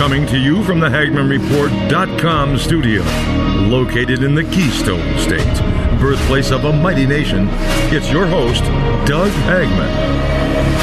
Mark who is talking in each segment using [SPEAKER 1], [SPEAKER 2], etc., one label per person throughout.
[SPEAKER 1] Coming to you from the HagmannReport.com studio, located in the Keystone State, birthplace of a mighty nation, it's your host, Doug Hagmann.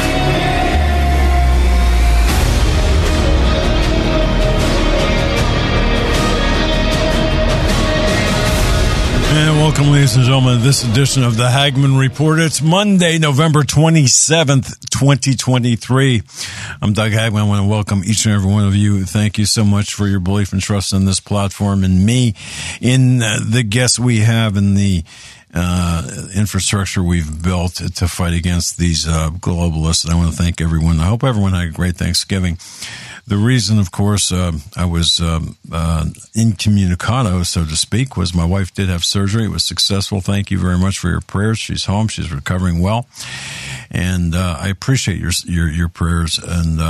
[SPEAKER 2] And welcome, ladies and gentlemen, to this edition of the Hagmann Report. It's Monday, November 27th, 2023. I'm Doug Hagmann. I want to welcome each and every one of you. Thank you so much for your belief and trust in this platform and me, in the guests we have, in the infrastructure we've built to fight against these globalists. And I want to thank everyone. I hope everyone had a great Thanksgiving. The reason, of course, I was incommunicado, so to speak, was my wife did have surgery. It was successful. Thank you very much for your prayers. She's home. She's recovering well, and I appreciate your prayers. And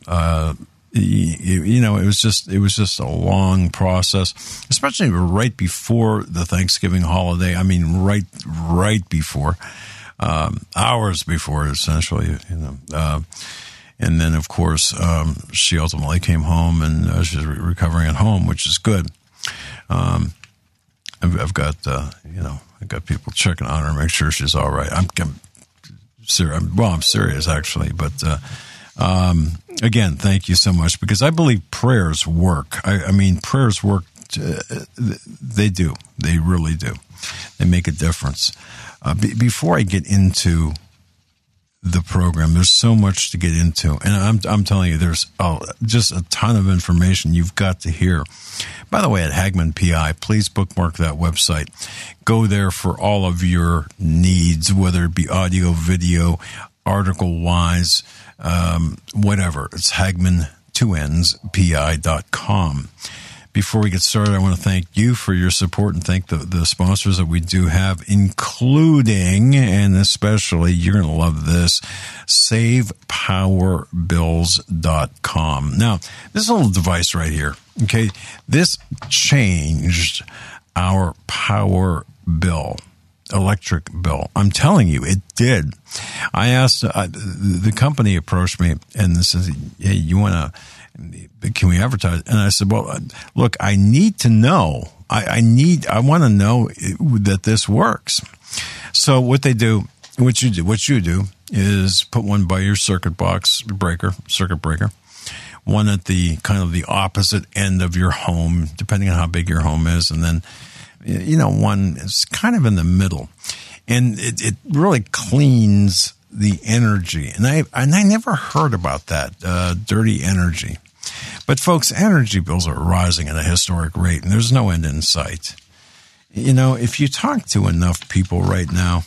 [SPEAKER 2] you know, it was just a long process, especially right before the Thanksgiving holiday. I mean, right before, hours before, essentially. You know. And then, of course, she ultimately came home, and she's recovering at home, which is good. I've got, I got people checking on her, make sure she's all right. I'm serious. Well, I'm serious actually, but again, thank you so much, because I believe prayers work. I mean, prayers work. They do. They really do. They make a difference. Before I get into the program, there's so much to get into, and I'm telling you, there's just a ton of information you've got to hear. By the way, at Hagmann PI, please bookmark that website. Go there for all of your needs, whether it be audio, video, article-wise, whatever. It's Hagmann2nspi.com. Before we get started, I want to thank you for your support and thank the sponsors that we do have, including, and especially, you're going to love this, SavePowerBills.com. Now, this little device right here, okay, this changed our power bill, electric bill. I'm telling you, it did. I asked, the company approached me and said, hey, you want to, can we advertise? And I said, well, look, I need to know. I want to know that this works. So what they do, what you do is put one by your circuit breaker, one at the kind of the opposite end of your home, depending on how big your home is. And then, you know, one is kind of in the middle, and it really cleans the energy. And I never heard about that, dirty energy. But folks, energy bills are rising at a historic rate, and there's no end in sight. You know, if you talk to enough people right now,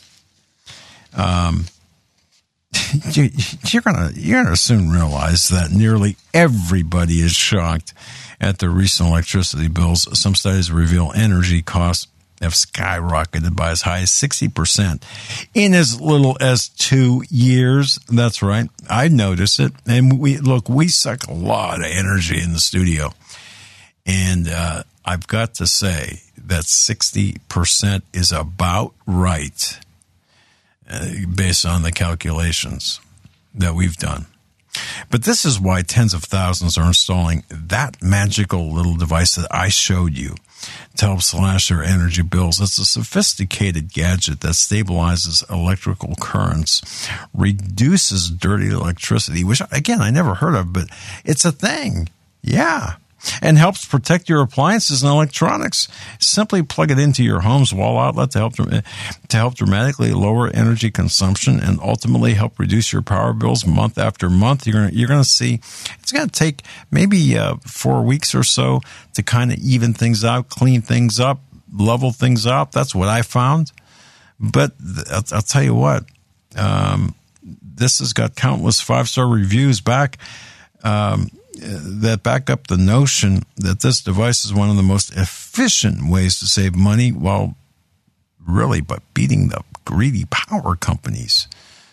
[SPEAKER 2] you're gonna soon realize that nearly everybody is shocked at the recent electricity bills. Some studies reveal energy costs have skyrocketed by as high as 60% in as little as 2 years. That's right. I notice it. And we suck a lot of energy in the studio. And I've got to say that 60% is about right, based on the calculations that we've done. But this is why tens of thousands are installing that magical little device that I showed you to help slash their energy bills. It's a sophisticated gadget that stabilizes electrical currents, reduces dirty electricity, which, again, I never heard of, but it's a thing. Yeah. And helps protect your appliances and electronics. Simply plug it into your home's wall outlet to help dramatically lower energy consumption and ultimately help reduce your power bills month after month. You're going to see it's going to take maybe 4 weeks or so to kind of even things out, clean things up, level things out. That's what I found. But I'll tell you what, this has got countless 5-star reviews back. That back up the notion that this device is one of the most efficient ways to save money while really but beating the greedy power companies.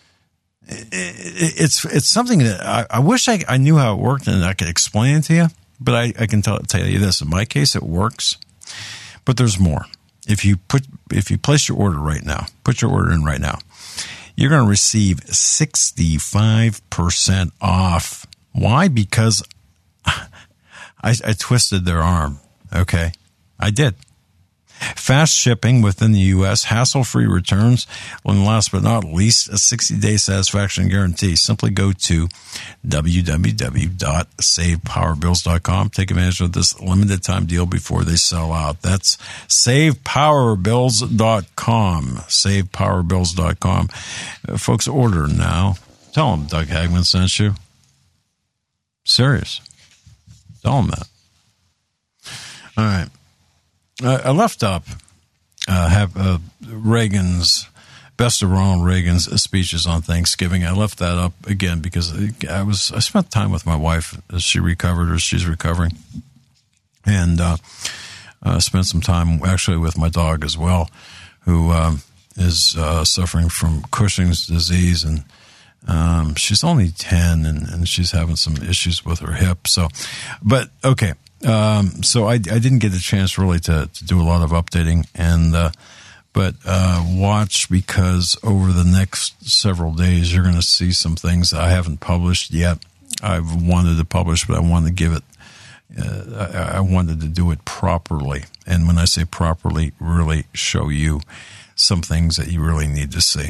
[SPEAKER 2] It's something that I wish I knew how it worked and I could explain it to you, but I can tell you this. In my case, it works, but there's more. If you place your order right now, put your order in right now, you're going to receive 65% off. Why? Because I twisted their arm. Okay. I did. Fast shipping within the U.S., hassle-free returns, and last but not least, a 60-day satisfaction guarantee. Simply go to www.savepowerbills.com. Take advantage of this limited-time deal before they sell out. That's savepowerbills.com. Savepowerbills.com. Folks, order now. Tell them Doug Hagman sent you. Serious. Tell them that. All right. I left up Reagan's, best of Ronald Reagan's speeches on Thanksgiving. I left that up again because I spent time with my wife as she recovered or she's recovering, and spent some time actually with my dog as well, who is suffering from Cushing's disease, and she's only 10 and she's having some issues with her hip. So, but okay. So I didn't get a chance really to do a lot of updating, but watch, because over the next several days you're going to see some things that I haven't published yet. I've wanted to publish, but I wanted to give it. I wanted to do it properly, and when I say properly, really show you some things that you really need to see.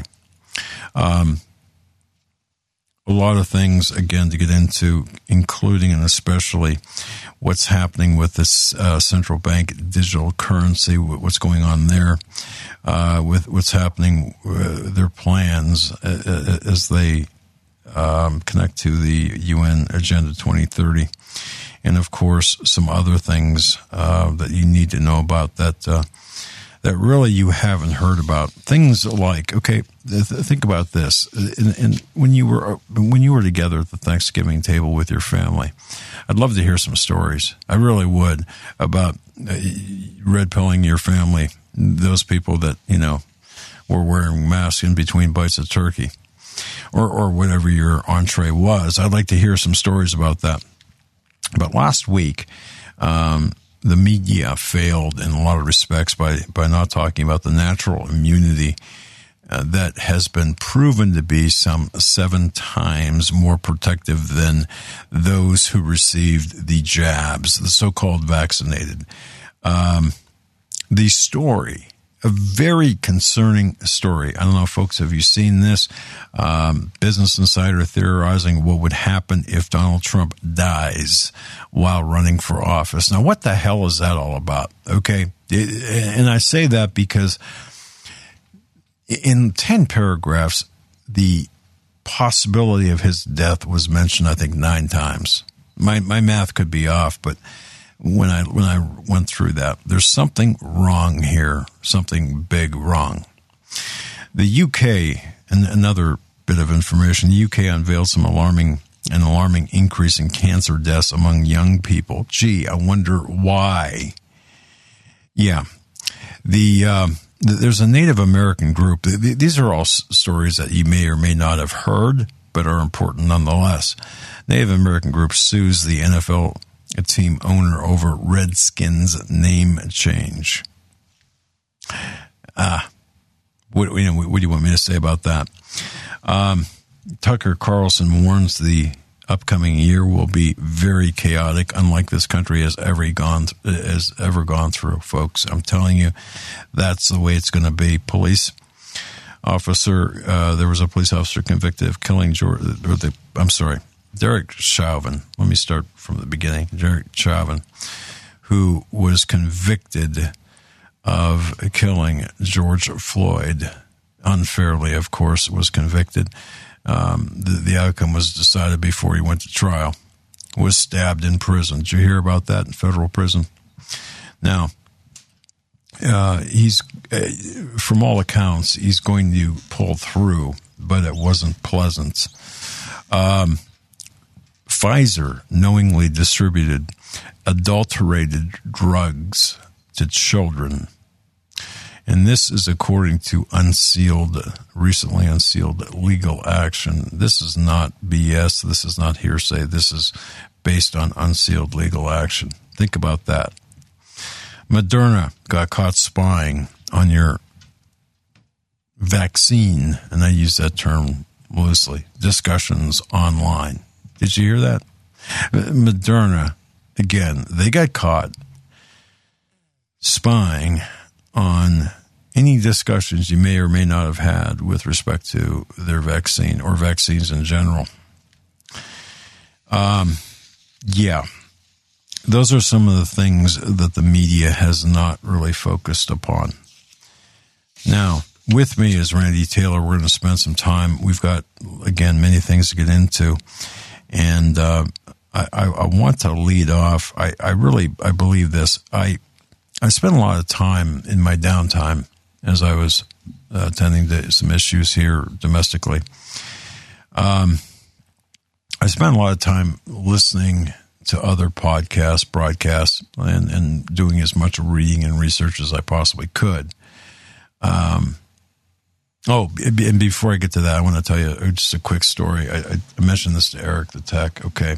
[SPEAKER 2] A lot of things, again, to get into, including and especially what's happening with this central bank digital currency, what's going on there, with what's happening, their plans as they connect to the UN Agenda 2030. And, of course, some other things that you need to know about that really you haven't heard about. Things like, okay, think about this. And when you were together at the Thanksgiving table with your family, I'd love to hear some stories. I really would, about red pilling your family, those people that, were wearing masks in between bites of turkey, or whatever your entree was. I'd like to hear some stories about that. But last week, the media failed in a lot of respects by not talking about the natural immunity that has been proven to be some 7 times more protective than those who received the jabs, the so-called vaccinated. The story, a very concerning story. I don't know, folks, have you seen this? Business Insider theorizing what would happen if Donald Trump dies while running for office. Now, what the hell is that all about? Okay. And I say that because in 10 paragraphs, the possibility of his death was mentioned, I think, 9 times. My math could be off, but when I went through that, there's something wrong here, something big wrong. The UK, and another bit of information, the UK unveiled some alarming increase in cancer deaths among young people. Gee, I wonder why. Yeah. There's a Native American group. These are all stories that you may or may not have heard, but are important nonetheless. Native American group sues the NFL team owner over Redskins name change. What do you want me to say about that? Tucker Carlson warns the upcoming year will be very chaotic, unlike this country has ever gone through, folks. I'm telling you, that's the way it's going to be. There was a police officer convicted of killing Derek Chauvin. Let me start from the beginning. Derek Chauvin, who was convicted of killing George Floyd unfairly, of course, was convicted. The outcome was decided before he went to trial. Was stabbed in prison. Did you hear about that in federal prison? Now, he's from all accounts, he's going to pull through, but it wasn't pleasant. Pfizer knowingly distributed adulterated drugs to children. And this is according to recently unsealed legal action. This is not BS. This is not hearsay. This is based on unsealed legal action. Think about that. Moderna got caught spying on your vaccine, and I use that term loosely, discussions online. Did you hear that? Moderna again, they got caught spying on any discussions you may or may not have had with respect to their vaccine or vaccines in general. Yeah, those are some of the things that the media has not really focused upon. Now, with me is Randy Taylor. We're going to spend some time. We've got, again, many things to get into. And I want to lead off. I believe this. I spent a lot of time in my downtime as I was attending to some issues here domestically. I spent a lot of time listening to other podcasts, broadcasts, and doing as much reading and research as I possibly could. And before I get to that, I want to tell you just a quick story. I mentioned this to Eric the Tech. Okay.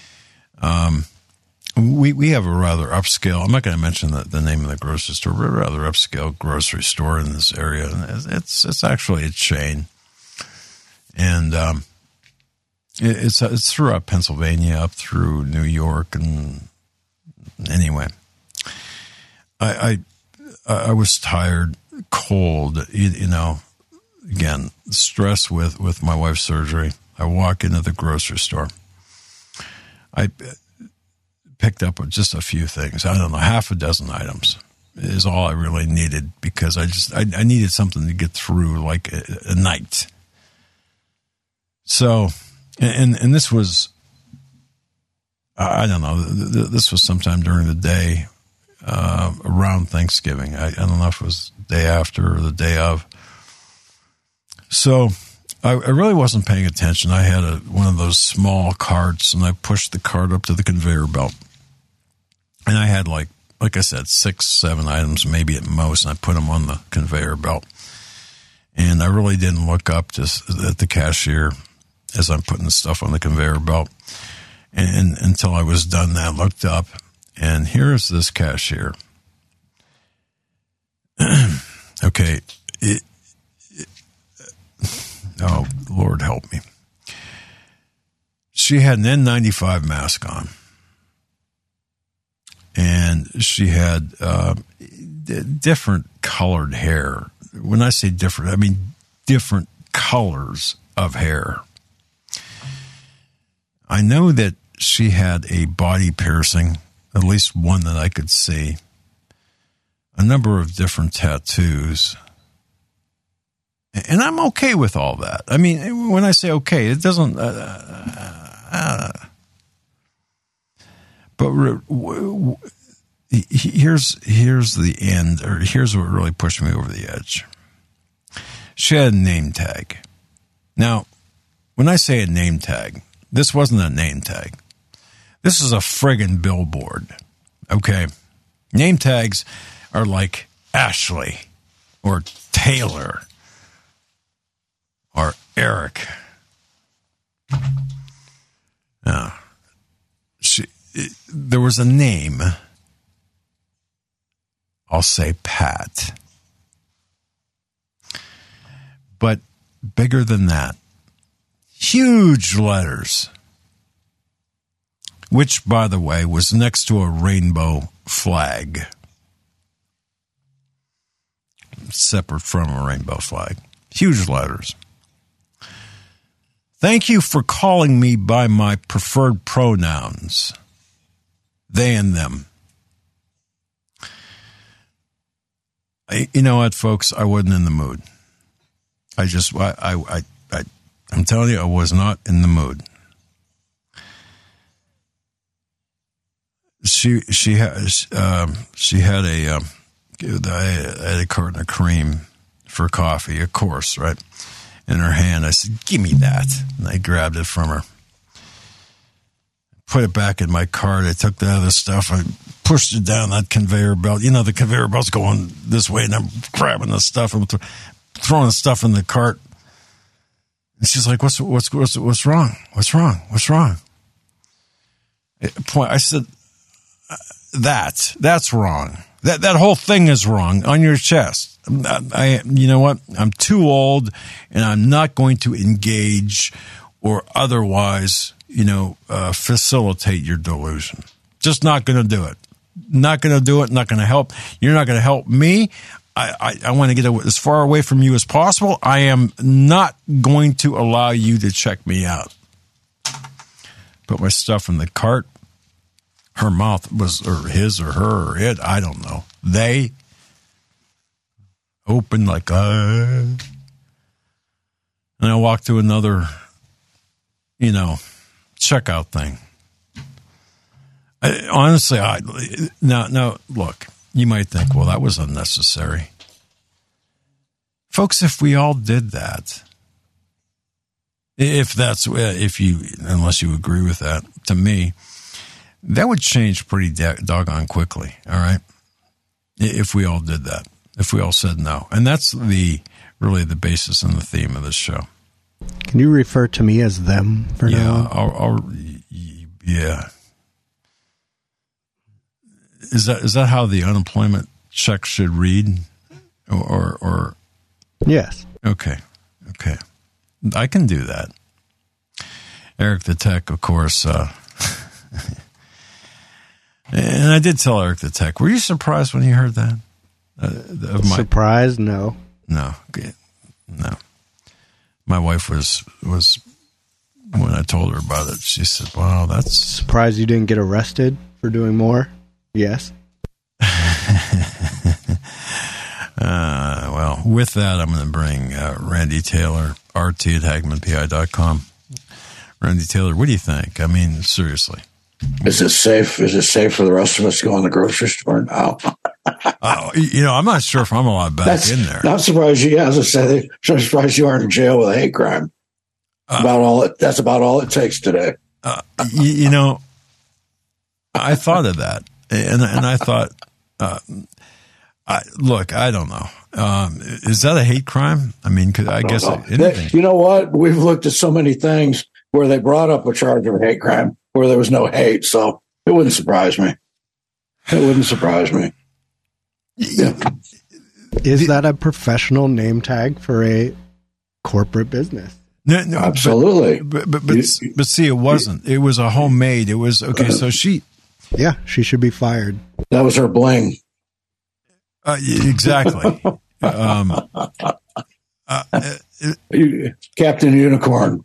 [SPEAKER 2] We have a rather upscale, I'm not going to mention the name of the grocery store, but a rather upscale grocery store in this area. It's actually a chain. And it's throughout Pennsylvania, up through New York. And anyway, I was tired, cold, again, stress with my wife's surgery. I walk into the grocery store. I picked up just a few things. I don't know, half a dozen items is all I really needed because I needed something to get through like a night. So, and this was, I don't know, this was sometime during the day around Thanksgiving. I don't know if it was the day after or the day of. So I really wasn't paying attention. I had one of those small carts, and I pushed the cart up to the conveyor belt. And I had, like I said, 6, 7 items, maybe at most, and I put them on the conveyor belt. And I really didn't look up just at the cashier as I'm putting the stuff on the conveyor belt. And until I was done, I looked up, and here's this cashier. Okay. Oh, Lord help me. She had an N95 mask on. And she had different colored hair. When I say different, I mean different colors of hair. I know that she had a body piercing, at least one that I could see, a number of different tattoos. And I'm okay with all that. I mean, when I say okay, it doesn't... But here's the end, or here's what really pushed me over the edge. She had a name tag. Now, when I say a name tag, this wasn't a name tag. This is a friggin' billboard. Okay? Name tags are like Ashley or Taylor or Eric. Now, there was a name. I'll say Pat. But bigger than that, huge letters, which, by the way, was next to a rainbow flag, separate from a rainbow flag. Huge letters. Thank you for calling me by my preferred pronouns, they and them. You know what, folks? I wasn't in the mood. I'm telling you, I was not in the mood. She had a carton of cream for coffee, of course, right, in her hand. I said, "Give me that," and I grabbed it from her. Put it back in my cart. I took the other stuff. I pushed it down that conveyor belt. You know, the conveyor belt's going this way, and I'm grabbing the stuff. I'm throwing the stuff in the cart. And she's like, "What's wrong? What's wrong?" I said, "That's wrong. That whole thing is wrong on your chest. You know what? I'm too old, and I'm not going to engage or otherwise, facilitate your delusion. Just not going to do it. Not going to do it. Not going to help. You're not going to help me. I want to get as far away from you as possible. I am not going to allow you to check me out. Put my stuff in the cart. Her mouth was, or his or her or it, I don't know. They opened like, and I walked to another, checkout thing. Honestly, now, look, you might think, well, that was unnecessary. Folks, if we all did that, unless you agree with that, to me, that would change pretty doggone quickly, all right? If we all did that, if we all said no. And that's really the basis and the theme of this show.
[SPEAKER 3] Can you refer to me as them for now?
[SPEAKER 2] Yeah. Is that how the unemployment check should read? Or
[SPEAKER 3] Yes.
[SPEAKER 2] Okay. I can do that. Eric the Tech, of course. And I did tell Eric the Tech. Were you surprised when you heard that?
[SPEAKER 3] Surprised? No.
[SPEAKER 2] No. My wife was when I told her about it. She said, "Wow, that's
[SPEAKER 3] surprised you didn't get arrested for doing more." Yes.
[SPEAKER 2] Well, with that, I'm going to bring Randy Taylor, rt@hagmanpi.com. Randy Taylor, what do you think? I mean, seriously.
[SPEAKER 4] Is it safe? Is it safe for the rest of us to go in the grocery store now?
[SPEAKER 2] I'm not sure if I'm allowed back in there.
[SPEAKER 4] Not surprised you. As I said, I'm surprised you aren't in jail with a hate crime. That's about all it takes today.
[SPEAKER 2] I thought of that, and I thought, look, I don't know. Is that a hate crime? I mean, I guess anything.
[SPEAKER 4] You know what? We've looked at so many things where they brought up a charge of a hate crime where there was no hate, so it wouldn't surprise me. Yeah.
[SPEAKER 3] Is that a professional name tag for a corporate business?
[SPEAKER 4] No, absolutely.
[SPEAKER 2] But see, it wasn't. It was a homemade. It was okay. So she
[SPEAKER 3] should be fired.
[SPEAKER 4] That was her bling.
[SPEAKER 2] Exactly.
[SPEAKER 4] Captain Unicorn.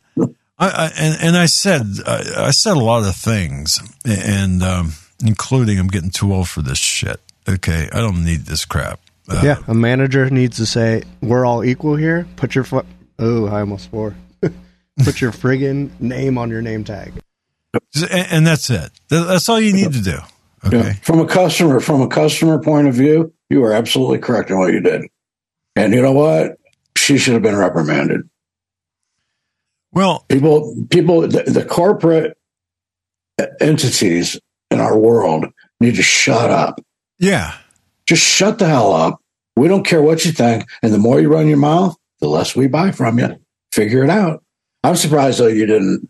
[SPEAKER 2] I said a lot of things, and including I'm getting too old for this shit. Okay, I don't need this crap.
[SPEAKER 3] A manager needs to say, "We're all equal here." Put your I almost swore. Put your friggin' name on your name tag,
[SPEAKER 2] and that's it. That's all you need to do. Okay.
[SPEAKER 4] Yeah. From a customer point of view, you are absolutely correct in what you did, and you know what? She should have been reprimanded.
[SPEAKER 2] Well,
[SPEAKER 4] the corporate entities in our world need to shut up.
[SPEAKER 2] Yeah.
[SPEAKER 4] Just shut the hell up. We don't care what you think. And the more you run your mouth, the less we buy from you. Figure it out. I'm surprised, though, you didn't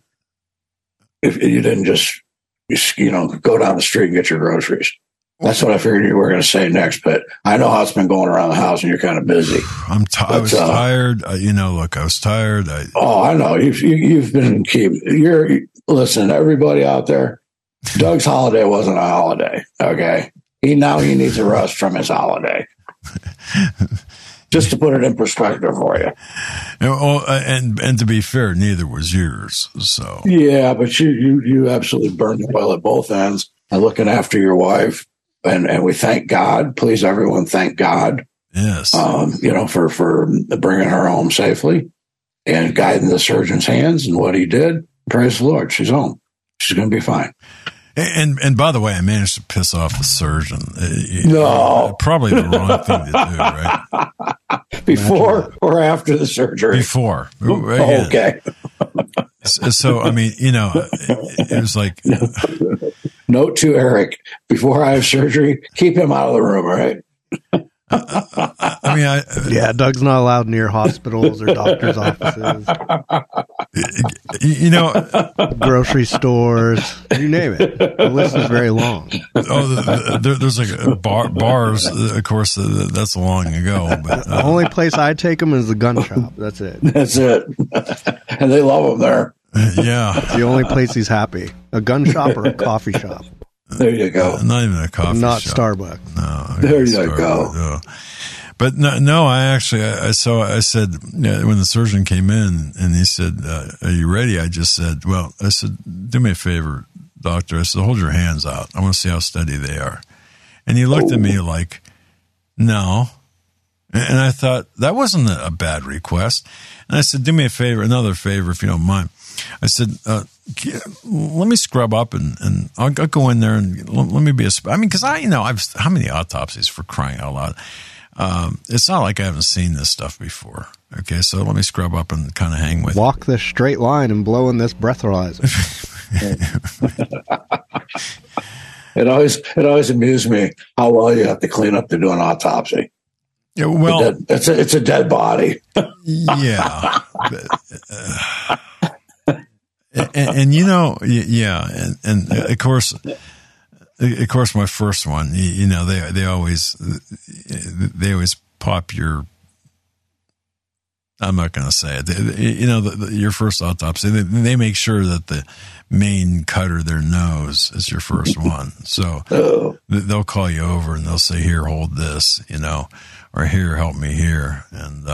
[SPEAKER 4] just go down the street and get your groceries. That's what I figured you were going to say next, but I know how it's been going around the house, and you're kind of busy.
[SPEAKER 2] I was tired. Look, I was tired.
[SPEAKER 4] I know you've been listen. Everybody out there, Doug's holiday wasn't a holiday. Okay, he needs a rest from his holiday. Just to put it in perspective for you.
[SPEAKER 2] And to be fair, neither was yours. So
[SPEAKER 4] yeah, but you absolutely burned the oil at both ends. And looking after your wife. And we thank God. Please, everyone, thank God.
[SPEAKER 2] Yes.
[SPEAKER 4] For bringing her home safely and guiding the surgeon's hands and what he did. Praise the Lord. She's home. She's going to be fine.
[SPEAKER 2] And by the way, I managed to piss off the surgeon.
[SPEAKER 4] No.
[SPEAKER 2] Probably the wrong thing to do, right?
[SPEAKER 4] Before or after the surgery?
[SPEAKER 2] Before.
[SPEAKER 4] Okay.
[SPEAKER 2] So, I mean, it was like...
[SPEAKER 4] Note to Eric, before I have surgery, keep him out of the room, right?
[SPEAKER 3] Doug's not allowed near hospitals or doctor's offices. Grocery stores, you name it. The list is very long.
[SPEAKER 2] There's like bars, of course, that's long ago. But
[SPEAKER 3] the only place I take them is the gun shop. That's it.
[SPEAKER 4] That's it. And they love them there.
[SPEAKER 2] Yeah.
[SPEAKER 3] It's the only place he's happy. A gun shop or a coffee shop.
[SPEAKER 4] There you go.
[SPEAKER 2] Not even a coffee
[SPEAKER 3] Not
[SPEAKER 2] shop.
[SPEAKER 3] Starbucks.
[SPEAKER 2] No.
[SPEAKER 4] There you go.
[SPEAKER 2] No. But no, I said, when the surgeon came in and he said, are you ready? I just said, well, I said, do me a favor, doctor. I said, hold your hands out. I want to see how steady they are. And he looked at me like, no. And I thought, that wasn't a bad request. And I said, do me a favor, another favor, if you don't mind. I said, let me scrub up and I'll go in there and let me be because how many autopsies, for crying out loud. It's not like I haven't seen this stuff before. Okay, so let me scrub up and kind of hang with you.
[SPEAKER 3] Walk this straight line and blow in this breathalyzer.
[SPEAKER 4] It always amused me how well you have to clean up to do an autopsy.
[SPEAKER 2] Yeah, well,
[SPEAKER 4] it's a dead body.
[SPEAKER 2] Yeah. And of course, my first one, they always pop your. I'm not going to say it. Your first autopsy, they make sure that the main cut of their nose is your first one. So they'll call you over and they'll say, "Here, hold this," or "Here, help me here," and.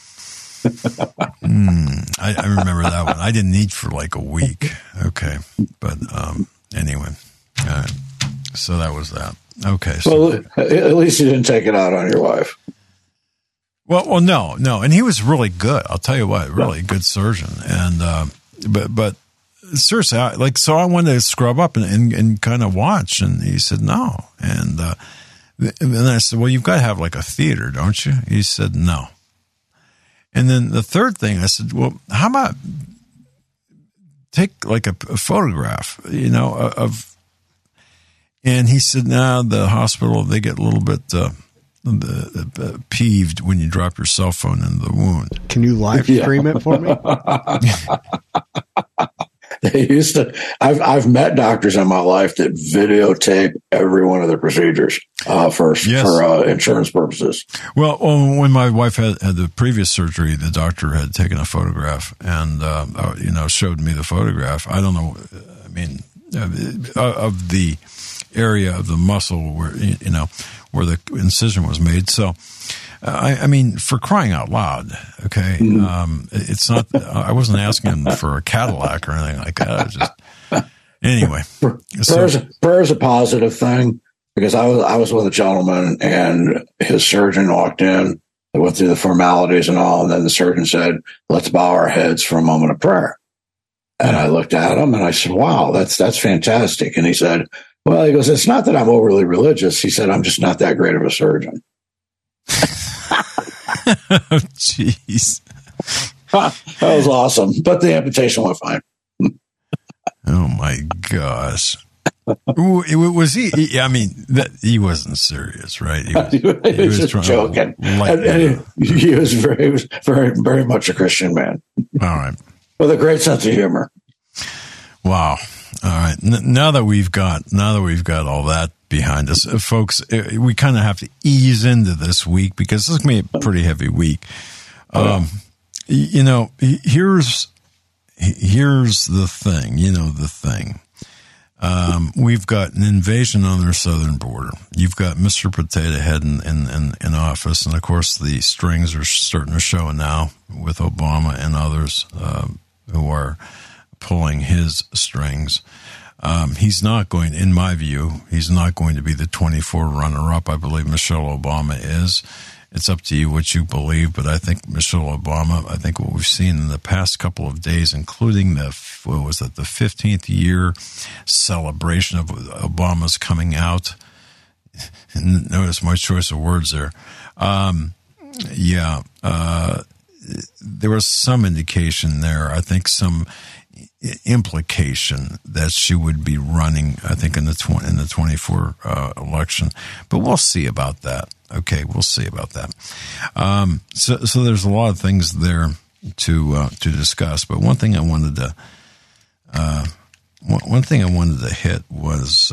[SPEAKER 2] I remember that one. I didn't eat for like a week. Okay. But anyway. All right. So that was that. Okay. So,
[SPEAKER 4] well, at least you didn't take it out on your wife.
[SPEAKER 2] Well, no. And he was really good. I'll tell you what, really good surgeon. And, but seriously, so I wanted to scrub up and kind of watch. And he said, no. And then I said, well, you've got to have like a theater, don't you? He said, no. And then the third thing, I said, well, how about take like a photograph, of, and he said, no, the hospital, they get a little bit peeved when you drop your cell phone in the wound.
[SPEAKER 3] Can you live stream it for me?
[SPEAKER 4] They used to. I've met doctors in my life that videotape every one of their procedures for insurance purposes.
[SPEAKER 2] Well, when my wife had the previous surgery, the doctor had taken a photograph and showed me the photograph. I don't know. I mean, of the area of the muscle where where the incision was made. So. I mean, for crying out loud, okay? It's not. I wasn't asking for a Cadillac or anything like that. I was just anyway.
[SPEAKER 4] Prayer is a positive thing because I was with a gentleman and his surgeon walked in. They went through the formalities and all, and then the surgeon said, "Let's bow our heads for a moment of prayer." And I looked at him and I said, "Wow, that's fantastic." And he said, "Well," he goes, "It's not that I'm overly religious." He said, "I'm just not that great of a surgeon."
[SPEAKER 2] Jeez.
[SPEAKER 4] That was awesome. But the amputation went fine.
[SPEAKER 2] Oh my gosh. Was he? I mean, he wasn't serious, right? He
[SPEAKER 4] was just joking. He was very, very much a Christian man.
[SPEAKER 2] All right.
[SPEAKER 4] With a great sense of humor.
[SPEAKER 2] Wow. All right. Now that we've got all that behind us, folks, we kind of have to ease into this week because this is going to be a pretty heavy week. Here's the thing. We've got an invasion on their southern border. You've got Mr. Potato Head in office, and of course the strings are starting to show now with Obama and others who are pulling his strings. He's not going, in my view, he's not going to be the 24 runner-up. I believe Michelle Obama is. It's up to you what you believe, but I think Michelle Obama, I think what we've seen in the past couple of days, including the 15th year celebration of Obama's coming out. Notice my choice of words there. There was some indication there. I think some implication that she would be running, I think, in the 24 election, but we'll see about that. Okay, we'll see about that. So there's a lot of things there to discuss, but one thing I wanted to hit was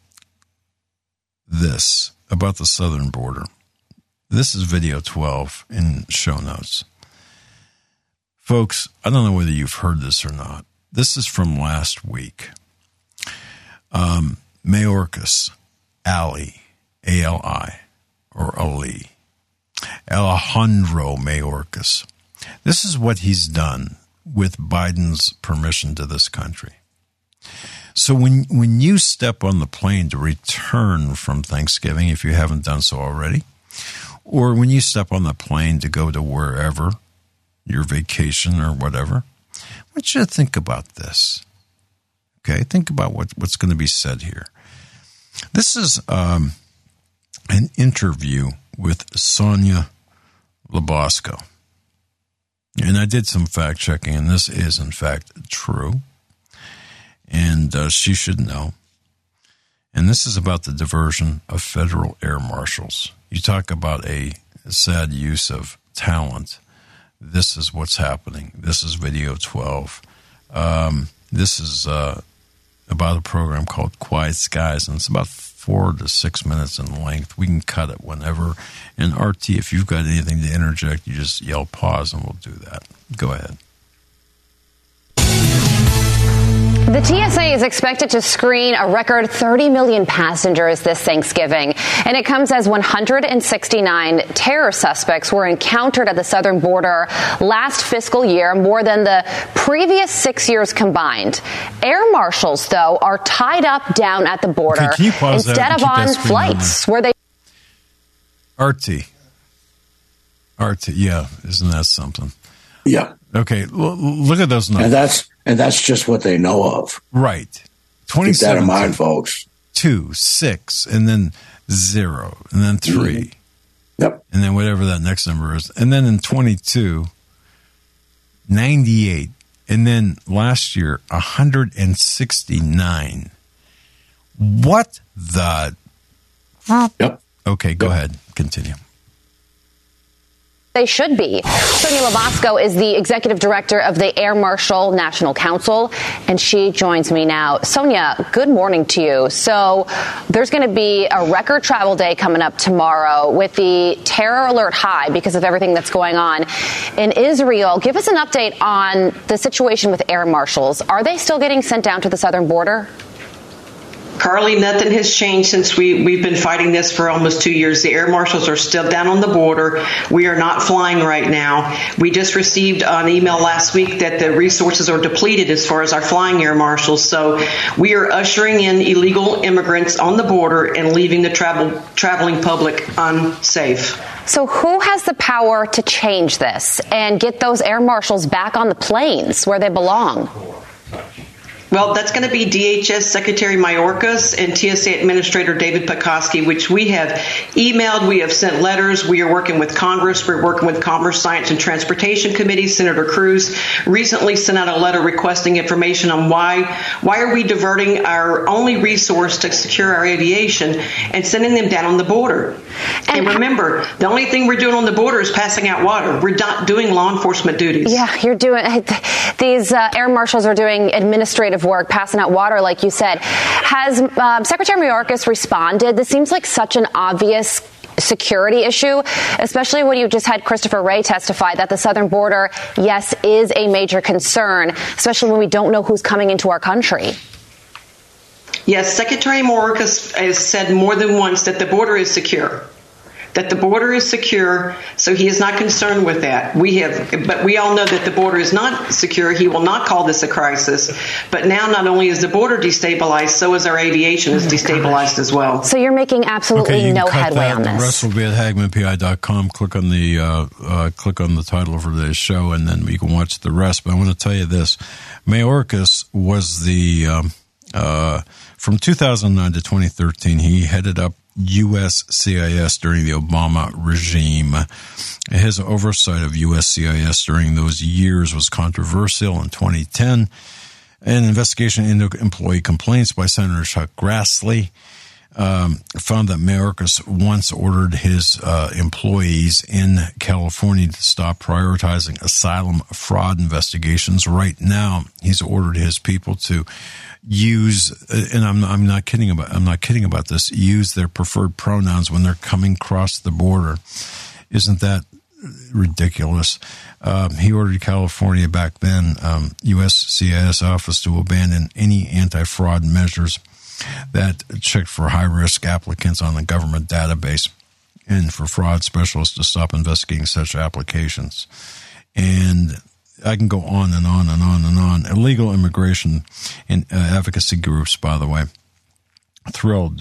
[SPEAKER 2] this about the southern border. This is video 12 in show notes. Folks, I don't know whether you've heard this or not. This is from last week. Mayorkas Ali, A-L-I, or Ali, Alejandro Mayorkas. This is what he's done with Biden's permission to this country. So when you step on the plane to return from Thanksgiving, if you haven't done so already, or when you step on the plane to go to wherever, your vacation or whatever, I want you to think about this. Okay, think about what's going to be said here. This is an interview with Sonia Labasco. And I did some fact checking, and this is, in fact, true. And she should know. And this is about the diversion of federal air marshals. You talk about a sad use of talent. This is what's happening. This is video 12. This is about a program called Quiet Skies, and it's about 4 to 6 minutes in length. We can cut it whenever. And RT, if you've got anything to interject, you just yell pause and we'll do that. Go ahead.
[SPEAKER 5] The TSA is expected to screen a record 30 million passengers this Thanksgiving, and it comes as 169 terror suspects were encountered at the southern border last fiscal year, more than the previous 6 years combined. Air marshals, though, are tied up down at the border instead of on flights where they...
[SPEAKER 2] RT, yeah, isn't that something?
[SPEAKER 4] Yeah.
[SPEAKER 2] Okay, look at those numbers.
[SPEAKER 4] And that's just what they know of.
[SPEAKER 2] Right.
[SPEAKER 4] Keep that in mind, folks.
[SPEAKER 2] 2, 6, and then 0, and then 3.
[SPEAKER 4] Mm-hmm. Yep.
[SPEAKER 2] And then whatever that next number is. And then in 22, 98. And then last year, 169. What the?
[SPEAKER 4] Yep.
[SPEAKER 2] Okay, go ahead. Continue.
[SPEAKER 5] They should be. Sonia Labasco is the executive director of the Air Marshal National Council, and she joins me now. Sonia, good morning to you. So there's going to be a record travel day coming up tomorrow with the terror alert high because of everything that's going on in Israel. Give us an update on the situation with air marshals. Are they still getting sent down to the southern border?
[SPEAKER 6] Carly, nothing has changed since we've been fighting this for almost 2 years. The air marshals are still down on the border. We are not flying right now. We just received an email last week that the resources are depleted as far as our flying air marshals. So we are ushering in illegal immigrants on the border and leaving the traveling public unsafe.
[SPEAKER 5] So who has the power to change this and get those air marshals back on the planes where they belong?
[SPEAKER 6] Well, that's going to be DHS Secretary Mayorkas and TSA Administrator David Pekoski, which we have emailed. We have sent letters. We are working with Congress. We're working with Commerce, Science, and Transportation Committee. Senator Cruz recently sent out a letter requesting information on why are we diverting our only resource to secure our aviation and sending them down on the border. And remember, the only thing we're doing on the border is passing out water. We're not doing law enforcement duties.
[SPEAKER 5] Yeah, you're doing these air marshals are doing administrative work, passing out water, like you said. Has Secretary Mayorkas responded? This seems like such an obvious security issue, especially when you just had Christopher Wray testify that the southern border, yes, is a major concern, especially when we don't know who's coming into our country.
[SPEAKER 6] Yes, Secretary Mayorkas has said more than once that the border is secure. So he is not concerned with that. But we all know that the border is not secure. He will not call this a crisis. But now not only is the border destabilized, so is our aviation is destabilized as well.
[SPEAKER 5] So you're making absolutely no headway on this.
[SPEAKER 2] The rest will be at HagmannPI.com. Click on the title for today's show, and then you can watch the rest. But I want to tell you this: Mayorkas was from 2009 to 2013, he headed up USCIS during the Obama regime. His oversight of USCIS during those years was controversial. In 2010, an investigation into employee complaints by Senator Chuck Grassley found that Mayorkas once ordered his employees in California to stop prioritizing asylum fraud investigations. Right now, he's ordered his people to use, and I'm not kidding about this, use their preferred pronouns when they're coming across the border. Isn't that ridiculous? He ordered California back then, USCIS office, to abandon any anti-fraud measures that checked for high-risk applicants on the government database and for fraud specialists to stop investigating such applications. And I can go on and on and on and on. Illegal immigration and advocacy groups, by the way, thrilled.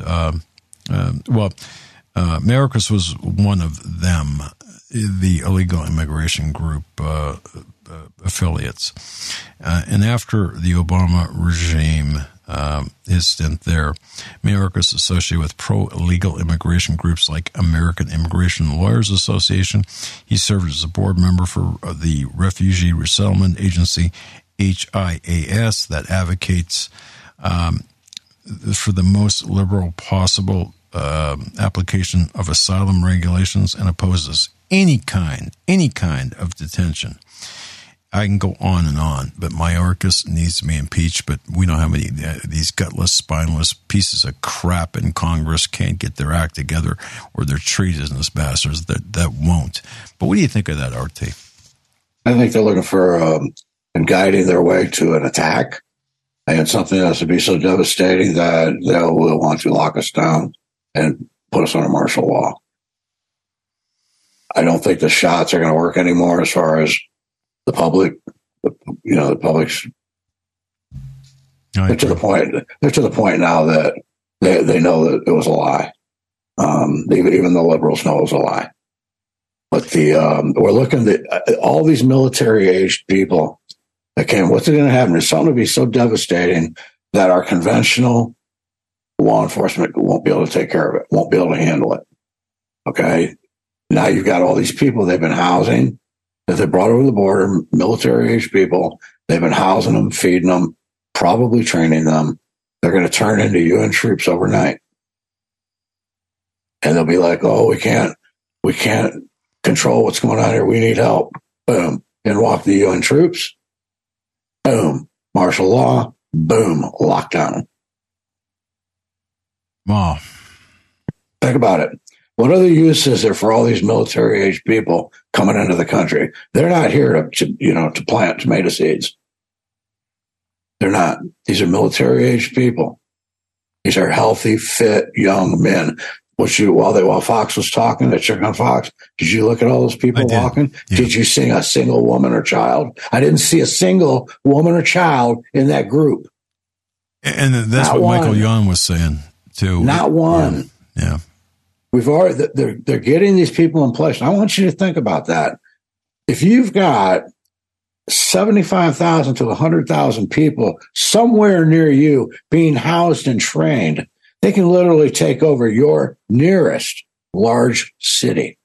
[SPEAKER 2] Mayorkas was one of them, the illegal immigration group affiliates. And after the Obama regime, his stint there, Mayorkas associated with pro-illegal immigration groups like American Immigration Lawyers Association. He served as a board member for the Refugee Resettlement Agency, HIAS, that advocates for the most liberal possible application of asylum regulations and opposes any kind of detention. I can go on and on, but Mayorkas needs to be impeached, but we know how many these gutless, spineless pieces of crap in Congress can't get their act together, or they're treated as bastards that won't. But what do you think of that, RT?
[SPEAKER 4] I think they're looking for and guiding their way to an attack, and something that has to be so devastating that they'll want to lock us down and put us on a martial law. I don't think the shots are going to work anymore as far as the public, the public's. They're to the point. They're to the point now that they know that it was a lie. Even the liberals know it was a lie. But we're looking at all these military-aged people that came. What's going to happen? It's something to be so devastating that our conventional law enforcement won't be able to take care of it. Won't be able to handle it. Okay. Now you've got all these people they've been housing, that they brought over the border, military-aged people. They've been housing them, feeding them, probably training them. They're going to turn into UN troops overnight. And they'll be like, oh, we can't control what's going on here. We need help. Boom. And walk the UN troops. Boom. Martial law. Boom. Lockdown.
[SPEAKER 2] Wow.
[SPEAKER 4] Think about it. What other use is there for all these military-aged people coming into the country? They're not here to plant tomato seeds. They're not. These are military-aged people. These are healthy, fit, young men. While Fox was talking, that Chicken Fox, did you look at all those people walking? Yeah. Did you see a single woman or child? I didn't see a single woman or child in that group.
[SPEAKER 2] And that's not what Michael Yon was saying too.
[SPEAKER 4] Not one.
[SPEAKER 2] Yeah.
[SPEAKER 4] They're getting these people in place. And I want you to think about that. If you've got 75,000 to 100,000 people somewhere near you being housed and trained, they can literally take over your nearest large city.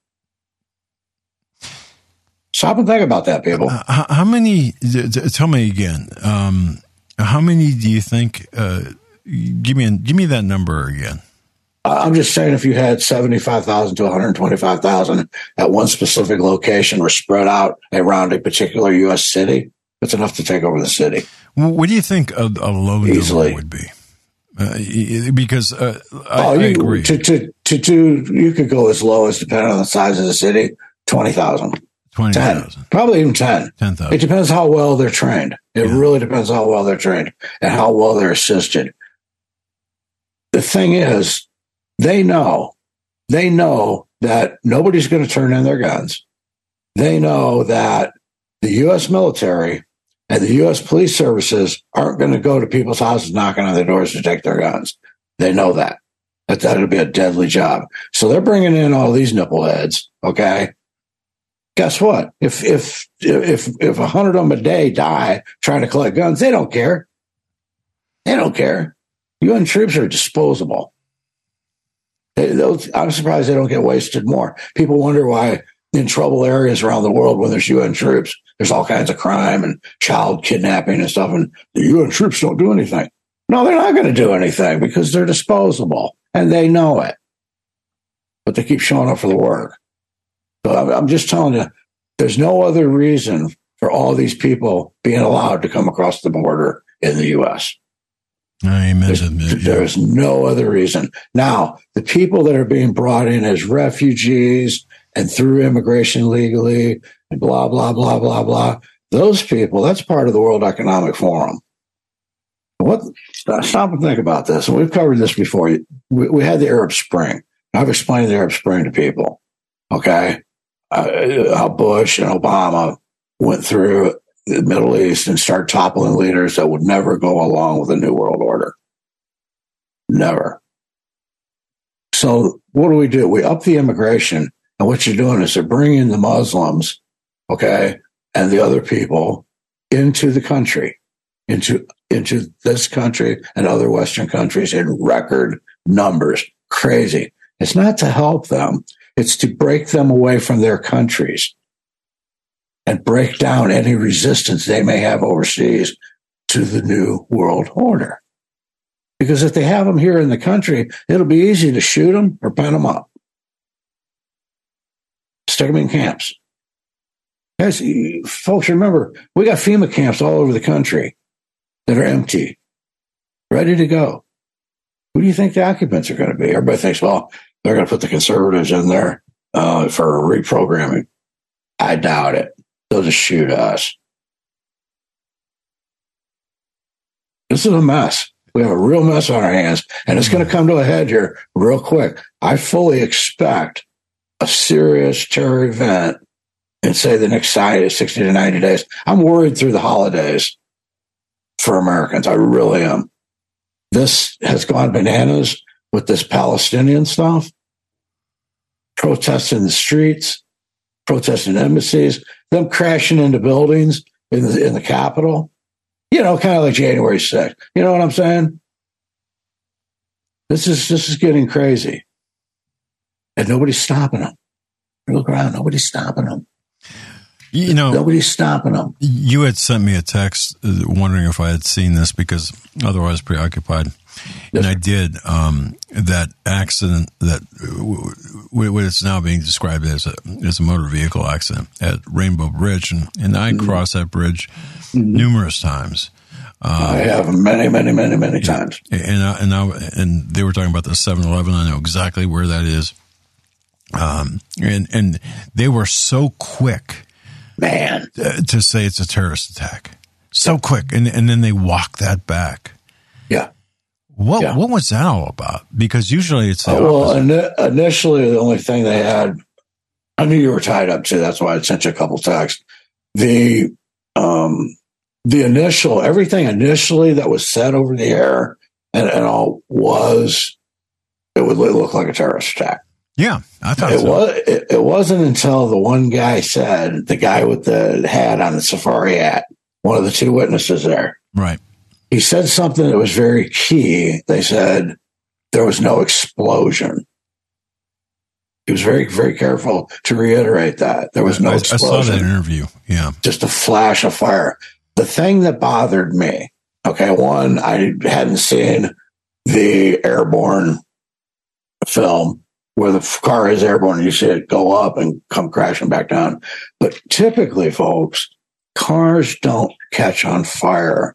[SPEAKER 4] Stop and think about that, people.
[SPEAKER 2] How many? Tell me again. How many do you think? Give me that number again.
[SPEAKER 4] I'm just saying, if you had 75,000 to 125,000 at one specific location or spread out around a particular U.S. city, that's enough to take over the city.
[SPEAKER 2] What do you think a low number would be? Because I agree.
[SPEAKER 4] You could go as low as, depending on the size of the city, 20,000.
[SPEAKER 2] 20,000.
[SPEAKER 4] Probably even 10.
[SPEAKER 2] 10,000.
[SPEAKER 4] It depends how well they're trained. It really depends how well they're trained and how well they're assisted. The thing is, they know that nobody's going to turn in their guns. They know that the U.S. military and the U.S. police services aren't going to go to people's houses knocking on their doors to take their guns. They know that it'll be a deadly job. So they're bringing in all these nippleheads. Okay. Guess what? If 100 of them a day die trying to collect guns, they don't care. They don't care. UN troops are disposable. I'm surprised they don't get wasted more. People wonder why in trouble areas around the world, when there's UN troops, there's all kinds of crime and child kidnapping and stuff, and the UN troops don't do anything. No, they're not going to do anything because they're disposable, and they know it. But they keep showing up for the work. So I'm just telling you, there's no other reason for all these people being allowed to come across the border in the U.S. There's no other reason. Now, the people that are being brought in as refugees and through immigration legally and blah, blah, blah, blah, blah, those people, that's part of the World Economic Forum. Stop and think about this. And we've covered this before. We had the Arab Spring. I've explained the Arab Spring to people. Okay. How Bush and Obama went through the Middle East and started toppling leaders that would never go along with the New World Order. Never. So what do? We up the immigration. And what you're doing is they're bringing the Muslims, okay, and the other people into the country, into this country and other Western countries in record numbers. Crazy. It's not to help them. It's to break them away from their countries and break down any resistance they may have overseas to the New World Order. Because if they have them here in the country, it'll be easy to shoot them or pen them up. Stick them in camps. Guys, folks, remember, we got FEMA camps all over the country that are empty, ready to go. Who do you think the occupants are going to be? Everybody thinks, well, they're going to put the conservatives in there for reprogramming. I doubt it. They'll just shoot us. This is a mess. We have a real mess on our hands, and it's going to come to a head here real quick. I fully expect a serious terror event in, say, the next 60 to 90 days. I'm worried through the holidays for Americans. I really am. This has gone bananas with this Palestinian stuff, protests in the streets, protests in embassies, them crashing into buildings in the Capitol. You know, kind of like January 6th. You know what I'm saying? This is getting crazy. And nobody's stopping them. You look around, nobody's stopping them.
[SPEAKER 2] You know,
[SPEAKER 4] nobody's stopping them.
[SPEAKER 2] You had sent me a text wondering if I had seen this because otherwise preoccupied. Yes, and I did. That accident that what it's now being described as a motor vehicle accident at Rainbow Bridge, and I crossed that bridge numerous times.
[SPEAKER 4] I have many times.
[SPEAKER 2] And they were talking about the 7-Eleven. I know exactly where that is. And they were so quick,
[SPEAKER 4] man,
[SPEAKER 2] to say it's a terrorist attack. So quick, and then they walk that back.
[SPEAKER 4] Yeah.
[SPEAKER 2] What was that all about? Because usually it's
[SPEAKER 4] initially the only thing they had. I knew you were tied up too. That's why I sent you a couple texts. The initial everything initially that was said over the air and all was it would look like a terrorist attack.
[SPEAKER 2] Yeah, I thought
[SPEAKER 4] it wasn't until the one guy said, the guy with the hat on, the safari hat, one of the two witnesses there.
[SPEAKER 2] Right.
[SPEAKER 4] He said something that was very key. They said there was no explosion. He was very, very careful to reiterate that. There was no explosion.
[SPEAKER 2] I saw that interview. Yeah.
[SPEAKER 4] Just a flash of fire. The thing that bothered me, okay, one, I hadn't seen the Airborne film where the car is airborne and you see it go up and come crashing back down. But typically, folks, cars don't catch on fire.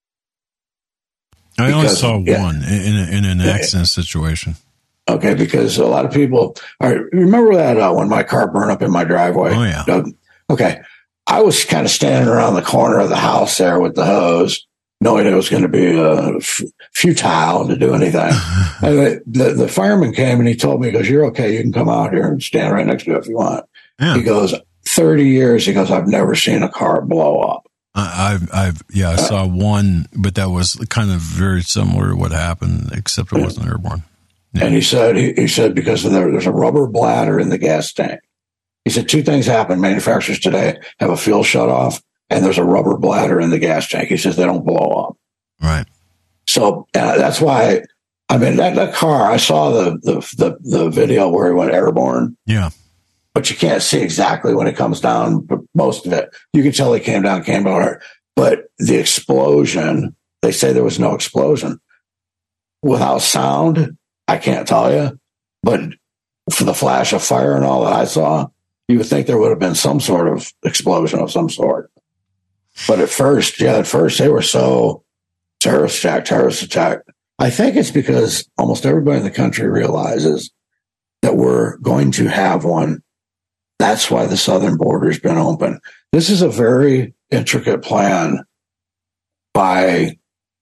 [SPEAKER 2] I only saw one in an accident situation.
[SPEAKER 4] Okay, because a lot of people remember that when my car burned up in my driveway.
[SPEAKER 2] Oh, yeah.
[SPEAKER 4] Doug? Okay. I was kind of standing around the corner of the house there with the hose, knowing it was going to be futile to do anything. And the fireman came and he told me, he goes, "You're okay. You can come out here and stand right next to it if you want." Yeah. He goes, 30 years. He goes, "I've never seen a car blow up."
[SPEAKER 2] I saw one, but that was kind of very similar to what happened, except it wasn't airborne. Yeah.
[SPEAKER 4] And he said because there's a rubber bladder in the gas tank. He said two things happen. Manufacturers today have a fuel shut off, and there's a rubber bladder in the gas tank. He says they don't blow up.
[SPEAKER 2] Right.
[SPEAKER 4] So that's why. I mean, that car. I saw the video where he went airborne.
[SPEAKER 2] Yeah.
[SPEAKER 4] But you can't see exactly when it comes down. But most of it, you can tell he came down. But the explosion, they say there was no explosion. Without sound, I can't tell you. But for the flash of fire and all that I saw, you would think there would have been some sort of explosion of some sort. But at first they were so terrorist attack. I think it's because almost everybody in the country realizes that we're going to have one. That's why the southern border's been open. This is a very intricate plan by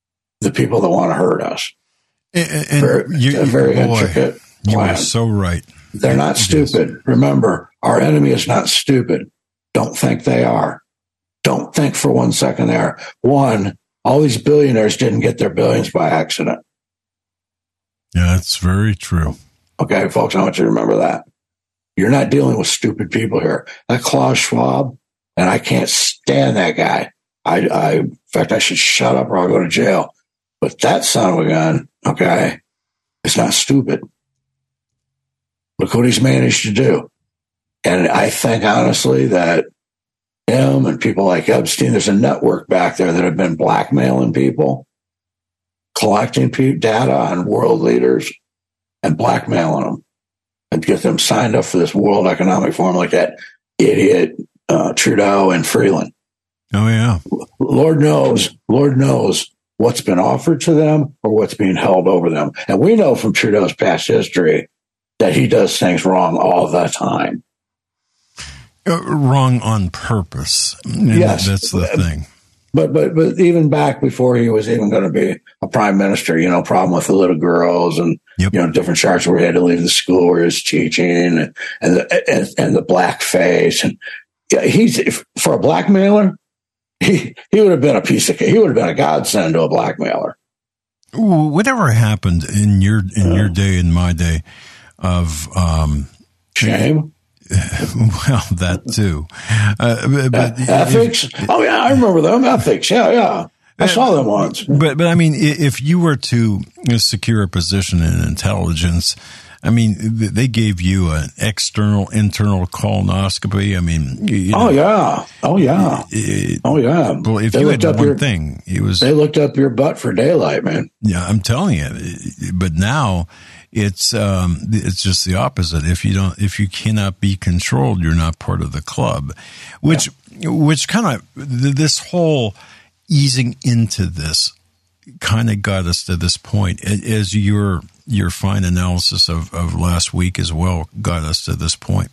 [SPEAKER 4] the people that want to hurt us.
[SPEAKER 2] And
[SPEAKER 4] very intricate plan.
[SPEAKER 2] You are so right.
[SPEAKER 4] They're not stupid. Remember, our enemy is not stupid. Don't think they are. Don't think for 1 second they are. One, all these billionaires didn't get their billions by accident.
[SPEAKER 2] Yeah, that's very true.
[SPEAKER 4] Okay, folks, I want you to remember that. You're not dealing with stupid people here. That Klaus Schwab, and I can't stand that guy. In fact, I should shut up or I'll go to jail. But that son of a gun, okay, is not stupid. Look what he's managed to do. And I think, honestly, that him and people like Epstein, there's a network back there that have been blackmailing people, collecting data on world leaders and blackmailing them and get them signed up for this World Economic Forum like that idiot Trudeau and Freeland.
[SPEAKER 2] Oh, yeah.
[SPEAKER 4] Lord knows what's been offered to them or what's being held over them. And we know from Trudeau's past history that he does things wrong all the time.
[SPEAKER 2] Wrong on purpose.
[SPEAKER 4] Yes.
[SPEAKER 2] That's the thing.
[SPEAKER 4] But even back before he was even going to be a prime minister, problem with the little girls and, different charges where he had to leave the school where he was teaching and the blackface. And for a blackmailer, he would have been he would have been a godsend to a blackmailer.
[SPEAKER 2] Whatever happened in your day and my day of
[SPEAKER 4] shame?
[SPEAKER 2] Well, that too. But
[SPEAKER 4] ethics? I remember them. Ethics. Yeah. I saw them once.
[SPEAKER 2] But I mean, if you were to secure a position in intelligence, I mean, they gave you an internal colonoscopy. I mean,
[SPEAKER 4] Oh yeah. Well,
[SPEAKER 2] if you had one thing, they
[SPEAKER 4] looked up your butt for daylight, man.
[SPEAKER 2] Yeah, I'm telling you. But now it's just the opposite. If you cannot be controlled, you're not part of the club. Which kind of this whole easing into this kind of got us to this point, as your fine analysis of last week as well got us to this point.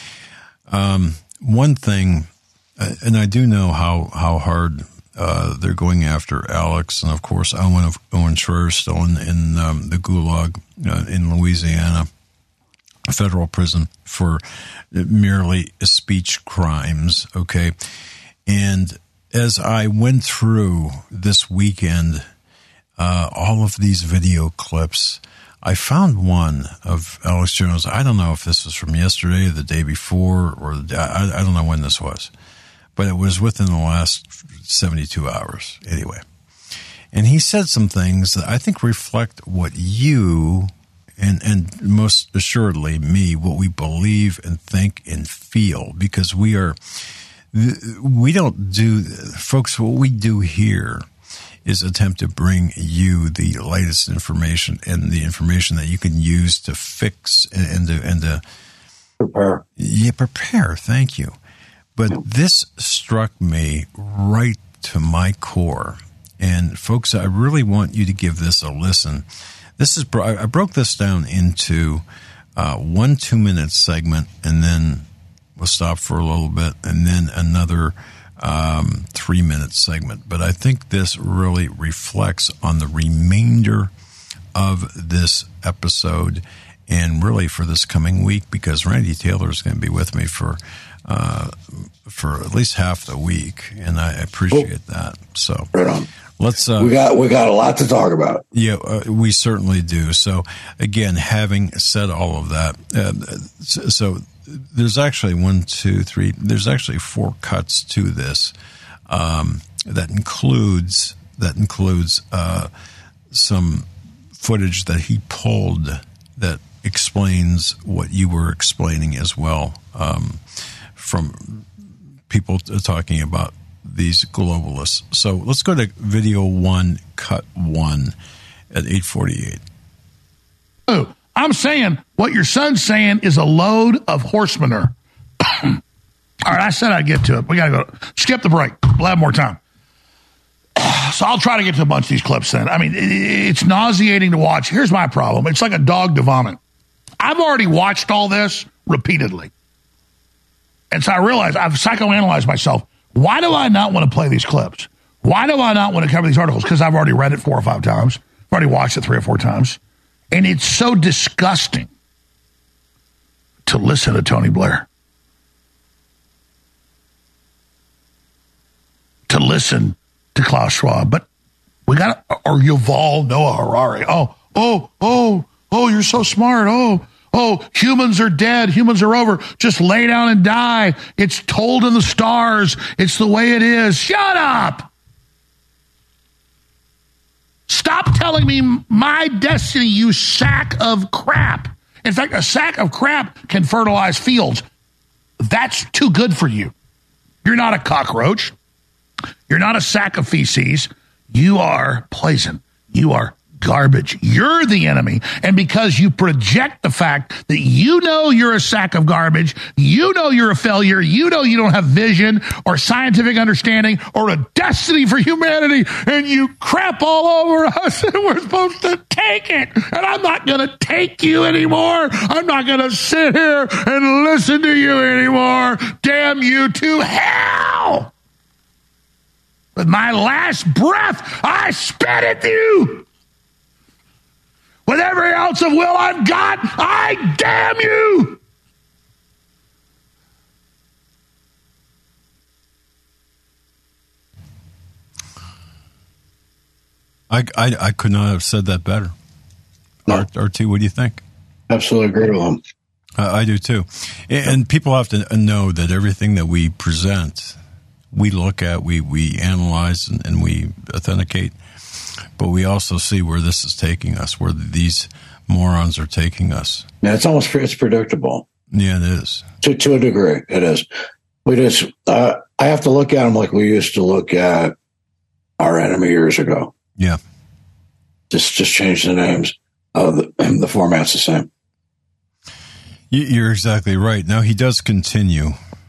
[SPEAKER 2] One thing, and I do know how hard they're going after Alex, and of course Owen Schroyer is still in the gulag in Louisiana, federal prison for merely speech crimes. Okay, and as I went through this weekend, all of these video clips, I found one of Alex Jones. I don't know if this was from yesterday, or the day before, or I don't know when this was, but it was within the last 72 hours anyway. And he said some things that I think reflect what you and most assuredly me, what we believe and think and feel, because folks, what we do here is attempt to bring you the latest information and the information that you can use to fix and to
[SPEAKER 4] prepare.
[SPEAKER 2] Yeah, prepare. Thank you. But this struck me right to my core. And folks, I really want you to give this a listen. I broke this down into 1 2-minute segment, and then we'll stop for a little bit, and then another 3-minute segment. But I think this really reflects on the remainder of this episode and really for this coming week, because Randy Taylor is going to be with me for at least half the week, and I appreciate that. So
[SPEAKER 4] right on.
[SPEAKER 2] Let's.
[SPEAKER 4] We got a lot to talk about.
[SPEAKER 2] Yeah, we certainly do. So again, having said all of that, so there's actually 1, 2, 3. There's actually 4 cuts to this that includes some footage that he pulled that explains what you were explaining as well, from people talking about these globalists. So let's go to video 1, cut 1 at 8:48.
[SPEAKER 7] Oh, I'm saying what your son's saying is a load of horse manure. All right, I said I'd get to it. We got to go. Skip the break. We'll have more time. So I'll try to get to a bunch of these clips then. I mean, it's nauseating to watch. Here's my problem. It's like a dog to vomit. I've already watched all this repeatedly. And so I realized I've psychoanalyzed myself. Why do I not want to play these clips? Why do I not want to cover these articles? Because I've already read it 4 or 5 times. I've already watched it 3 or 4 times. And it's so disgusting to listen to Tony Blair. To listen to Klaus Schwab. But we got, or Yuval Noah Harari. Oh, you're so smart. Oh, humans are dead. Humans are over. Just lay down and die. It's told in the stars. It's the way it is. Shut up. Stop telling me my destiny, you sack of crap. In fact, a sack of crap can fertilize fields. That's too good for you. You're not a cockroach. You're not a sack of feces. You are poison. You are garbage. You're the enemy. And because you project the fact that you know you're a sack of garbage, you know you're a failure, you know you don't have vision or scientific understanding or a destiny for humanity, and you crap all over us, and we're supposed to take it. And I'm not going to take you anymore. I'm not going to sit here and listen to you anymore. Damn you to hell. With my last breath, I spit at you. With every ounce of will I've got, I damn you.
[SPEAKER 2] I could not have said that better.
[SPEAKER 4] No.
[SPEAKER 2] RT, what do you think?
[SPEAKER 4] Absolutely agree with him.
[SPEAKER 2] I do too. And people have to know that everything that we present, we look at, we analyze, and we authenticate. But we also see where this is taking us, where these morons are taking us.
[SPEAKER 4] Yeah, it's predictable.
[SPEAKER 2] Yeah, it is.
[SPEAKER 4] To a degree, it is. We just, I have to look at them like we used to look at our enemy years ago.
[SPEAKER 2] Yeah.
[SPEAKER 4] Just change the names. The format's the same.
[SPEAKER 2] You're exactly right. Now, he does continue.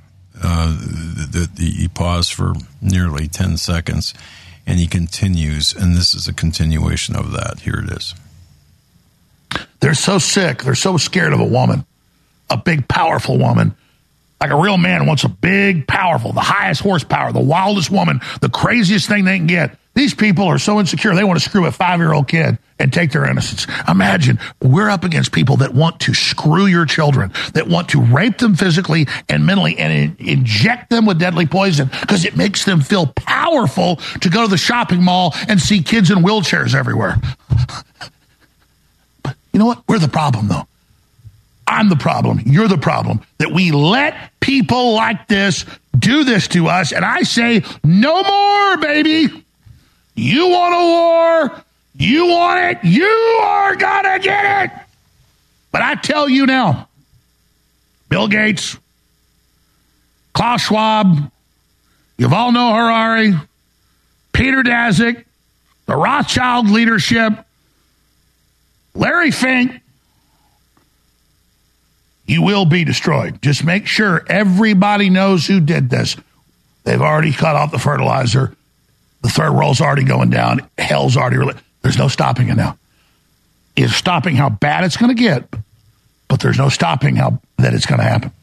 [SPEAKER 2] He paused for nearly 10 seconds. And he continues, and this is a continuation of that. Here it is.
[SPEAKER 7] They're so sick. They're so scared of a woman, a big, powerful woman. Like a real man wants a big, powerful, the highest horsepower, the wildest woman, the craziest thing they can get. These people are so insecure, they want to screw a 5-year-old kid and take their innocence. Imagine, we're up against people that want to screw your children, that want to rape them physically and mentally and inject them with deadly poison because it makes them feel powerful to go to the shopping mall and see kids in wheelchairs everywhere. But you know what? We're the problem, though. I'm the problem. You're the problem. That we let people like this do this to us. And I say, no more, baby. You want a war? You want it? You are going to get it. But I tell you now, Bill Gates, Klaus Schwab, Yuval Noah Harari, Peter Daszak, the Rothschild leadership, Larry Fink, you will be destroyed. Just make sure everybody knows who did this. They've already cut off the fertilizer. The third world's already going down. Hell's already... There's no stopping it now. It's stopping how bad it's going to get, but there's no stopping that it's going to happen.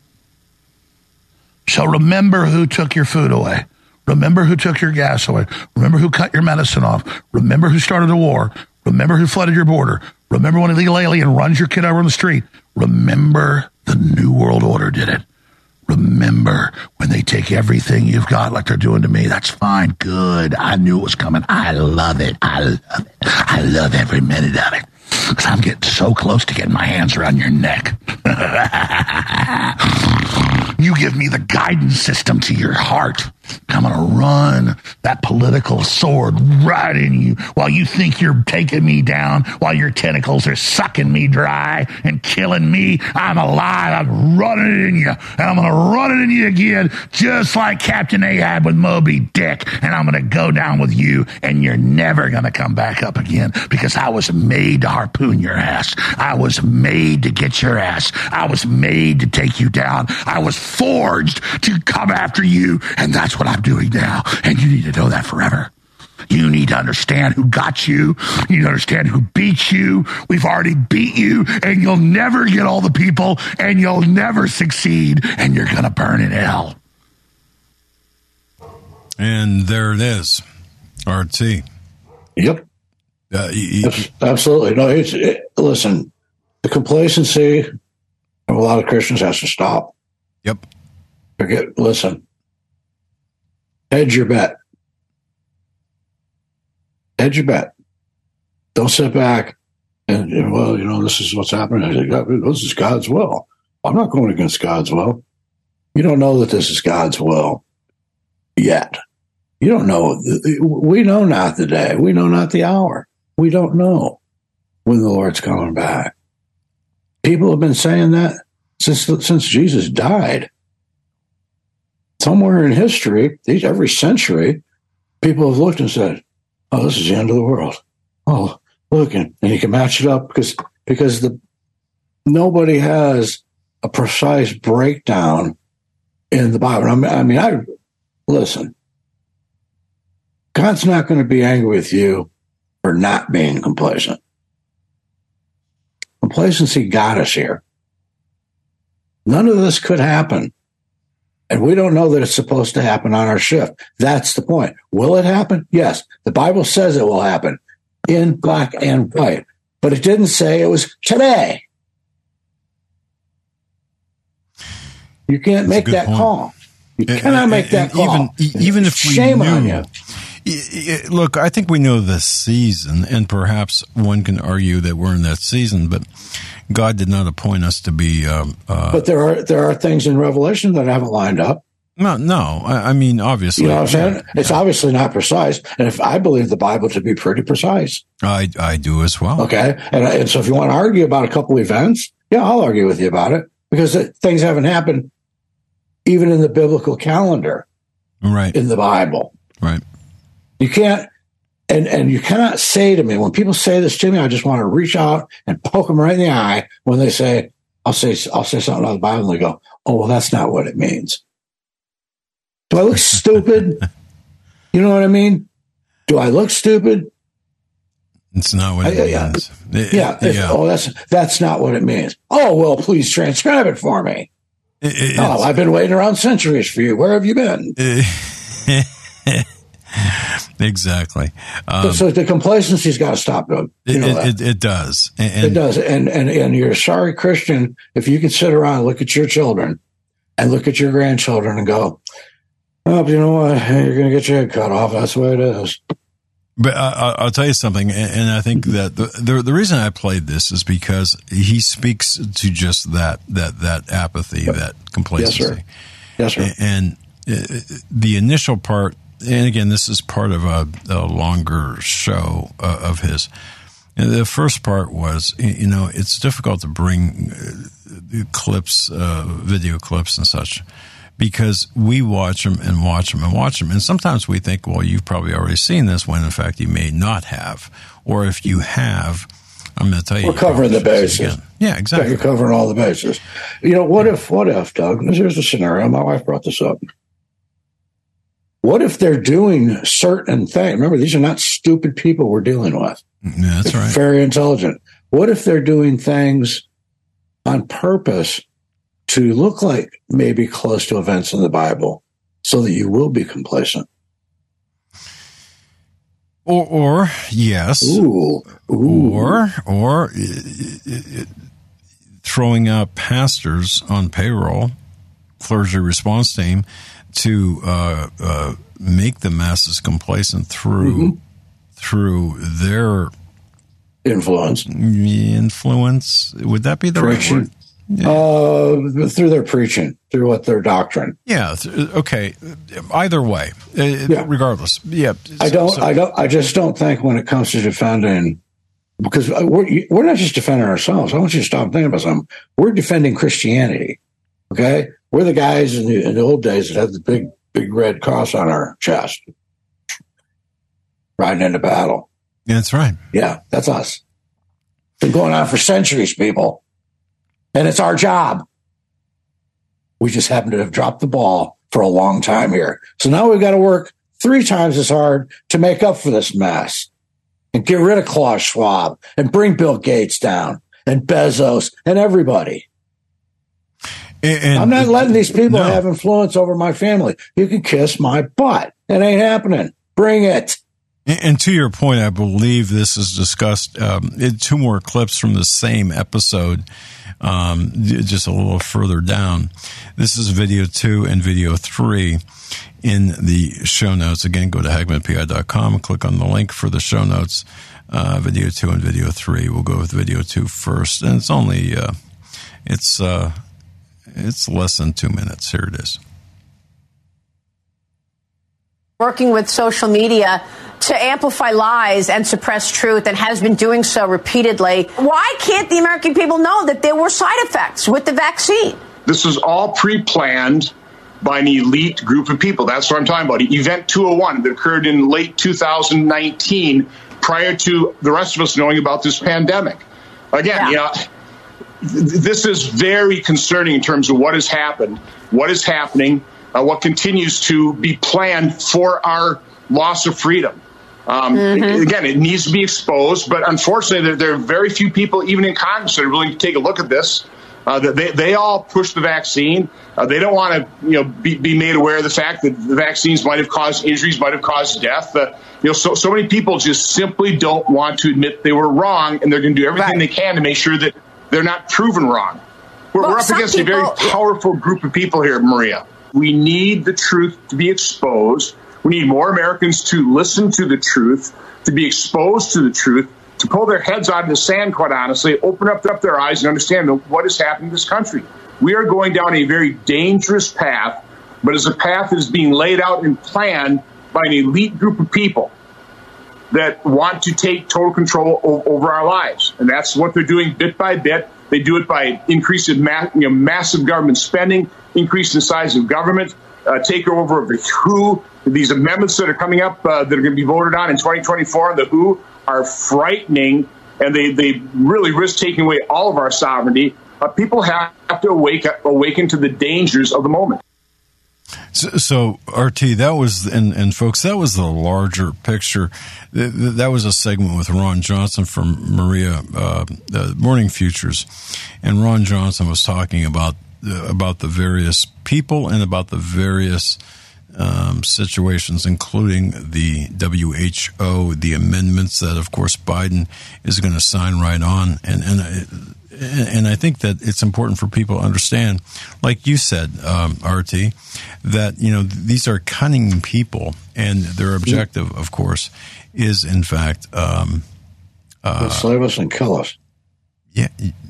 [SPEAKER 7] So remember who took your food away. Remember who took your gas away. Remember who cut your medicine off. Remember who started a war. Remember who flooded your border. Remember when an illegal alien runs your kid over on the street. Remember the New World Order did it. Remember when they take everything you've got like they're doing to me. That's fine. Good. I knew it was coming. I love it. I love it. I love every minute of it. Because I'm getting so close to getting my hands around your neck. You give me the guidance system to your heart. I'm going to run that political sword right in you while you think you're taking me down, while your tentacles are sucking me dry and killing me. I'm alive. I'm running it in you. And I'm going to run it in you again, just like Captain Ahab with Moby Dick. And I'm going to go down with you, and you're never going to come back up again because I was made to harpoon your ass. I was made to get your ass. I was made to take you down. I was forged to come after you, and that's what I'm doing now. And you need to know that forever. You need to understand who got you. You need to understand who beat you. We've already beat you, and you'll never get all the people, and you'll never succeed, and you're going to burn in hell.
[SPEAKER 2] And there it is, RT.
[SPEAKER 4] Yep. Absolutely. No, listen, the complacency of a lot of Christians has to stop.
[SPEAKER 2] Yep.
[SPEAKER 4] Listen, hedge your bet. Hedge your bet. Don't sit back and well, this is what's happening. This is God's will. I'm not going against God's will. You don't know that this is God's will yet. You don't know. We know not the day. We know not the hour. We don't know when the Lord's coming back. People have been saying that since Jesus died. Somewhere in history, every century, people have looked and said, "Oh, this is the end of the world." Oh, look, and you can match it up because nobody has a precise breakdown in the Bible. Listen. God's not going to be angry with you for not being complacent. Complacency got us here. None of this could happen. And we don't know that it's supposed to happen on our shift. That's the point. Will it happen? Yes. The Bible says it will happen in black and white. But it didn't say it was today. You can't make that call. You cannot make that call.
[SPEAKER 2] Even if we
[SPEAKER 4] shame
[SPEAKER 2] knew,
[SPEAKER 4] on you.
[SPEAKER 2] Look, I think we know this season, and perhaps one can argue that we're in that season, but God did not appoint us to be.
[SPEAKER 4] But there are things in Revelation that haven't lined up.
[SPEAKER 2] No. I mean, obviously,
[SPEAKER 4] you know what I'm saying? It's obviously not precise, and if I believe the Bible to be pretty precise,
[SPEAKER 2] I do as well.
[SPEAKER 4] Okay, and so if you want to argue about a couple events, yeah, I'll argue with you about it because things haven't happened even in the biblical calendar,
[SPEAKER 2] right? In
[SPEAKER 4] the Bible,
[SPEAKER 2] right?
[SPEAKER 4] You can't, and you cannot say to me, when people say this to me, I just want to reach out and poke them right in the eye when they say, I'll say something out of the Bible and they go, "Oh, well, that's not what it means." Do I look stupid? You know what I mean? Do I look stupid?
[SPEAKER 2] It's not what it means.
[SPEAKER 4] Oh, that's not what it means. Oh, well, please transcribe it for me. I've been waiting around centuries for you. Where have you been?
[SPEAKER 2] Exactly.
[SPEAKER 4] So the complacency's got to stop, Doug.
[SPEAKER 2] It does.
[SPEAKER 4] It does. And you're a sorry Christian if you can sit around and look at your children and look at your grandchildren and go, "Oh, you know what? You're going to get your head cut off. That's the way it is."
[SPEAKER 2] But I'll tell you something, and I think that the reason I played this is because he speaks to just that apathy, that complacency.
[SPEAKER 4] Yes, sir.
[SPEAKER 2] And the initial part, and again, this is part of a longer show of his. And the first part was, it's difficult to bring clips, video clips and such, because we watch them. And sometimes we think, well, you've probably already seen this, when in fact you may not have. Or if you have, I'm going to tell you.
[SPEAKER 4] We're covering the bases. Again.
[SPEAKER 2] Yeah, exactly.
[SPEAKER 4] You're covering all the bases. What if, Doug, here's a scenario. My wife brought this up. What if they're doing certain things? Remember, these are not stupid people we're dealing with.
[SPEAKER 2] Yeah, that's right.
[SPEAKER 4] Very intelligent. What if they're doing things on purpose to look like maybe close to events in the Bible so that you will be complacent?
[SPEAKER 2] Or yes.
[SPEAKER 4] Ooh.
[SPEAKER 2] Or throwing out pastors on payroll, clergy response team, to make the masses complacent through their
[SPEAKER 4] influence.
[SPEAKER 2] Would that be the right word?
[SPEAKER 4] Yeah. Through their preaching, through what their doctrine.
[SPEAKER 2] Yeah. Okay. Either way, regardless. Yeah.
[SPEAKER 4] I just don't think when it comes to defending, because we're not just defending ourselves. I want you to stop thinking about something. We're defending Christianity. Okay. We're the guys in the old days that had the big red cross on our chest, riding into battle.
[SPEAKER 2] That's right.
[SPEAKER 4] Yeah, that's us. Been going on for centuries, people. And it's our job. We just happen to have dropped the ball for a long time here. So now we've got to work 3 times as hard to make up for this mess and get rid of Klaus Schwab and bring Bill Gates down and Bezos and everybody. And I'm not letting these people have influence over my family. You can kiss my butt. It ain't happening. Bring it.
[SPEAKER 2] And to your point, I believe this is discussed in 2 more clips from the same episode, just a little further down. This is video 2 and video 3 in the show notes. Again, go to HagmannPI.com and click on the link for the show notes. Video 2 and video 3. We'll go with video 2 first. And it's only, it's less than 2 minutes. Here it is.
[SPEAKER 8] Working with social media to amplify lies and suppress truth, and has been doing so repeatedly. Why can't the American people know that there were side effects with the vaccine?
[SPEAKER 9] This was all pre-planned by an elite group of people. That's what I'm talking about. Event 201 that occurred in late 2019, prior to the rest of us knowing about this pandemic. Again, this is very concerning in terms of what has happened, what is happening, what continues to be planned for our loss of freedom. Again, it needs to be exposed, but unfortunately, there are very few people, even in Congress, that are willing to take a look at this. They all push the vaccine. They don't want to, be made aware of the fact that the vaccines might have caused injuries, might have caused death. So many people just simply don't want to admit they were wrong, and they're going to do everything they can to make sure that they're not proven wrong. We're up against a very powerful group of people here, Maria. We need the truth to be exposed. We need more Americans to listen to the truth, to be exposed to the truth, to pull their heads out of the sand, quite honestly, open up their eyes and understand what is happening in this country. We are going down a very dangerous path, but it's a path that is being laid out and planned by an elite group of people that want to take total control over our lives. And that's what they're doing bit by bit. They do it by increasing massive government spending, increasing the size of government, takeover of the WHO. These amendments that are coming up that are going to be voted on in 2024, the WHO, are frightening, and they really risk taking away all of our sovereignty. People have to awaken to the dangers of the moment.
[SPEAKER 2] So RT, that was, and folks, that was the larger picture. That was a segment with Ron Johnson from Maria, the Morning Futures, and Ron Johnson was talking about the various people and about the various situations, including the WHO, the amendments that, of course, Biden is going to sign right on, and I think that it's important for people to understand, like you said, RT, that these are cunning people, and their objective, of course, is in fact
[SPEAKER 4] enslave us and kill us.
[SPEAKER 2] Yeah.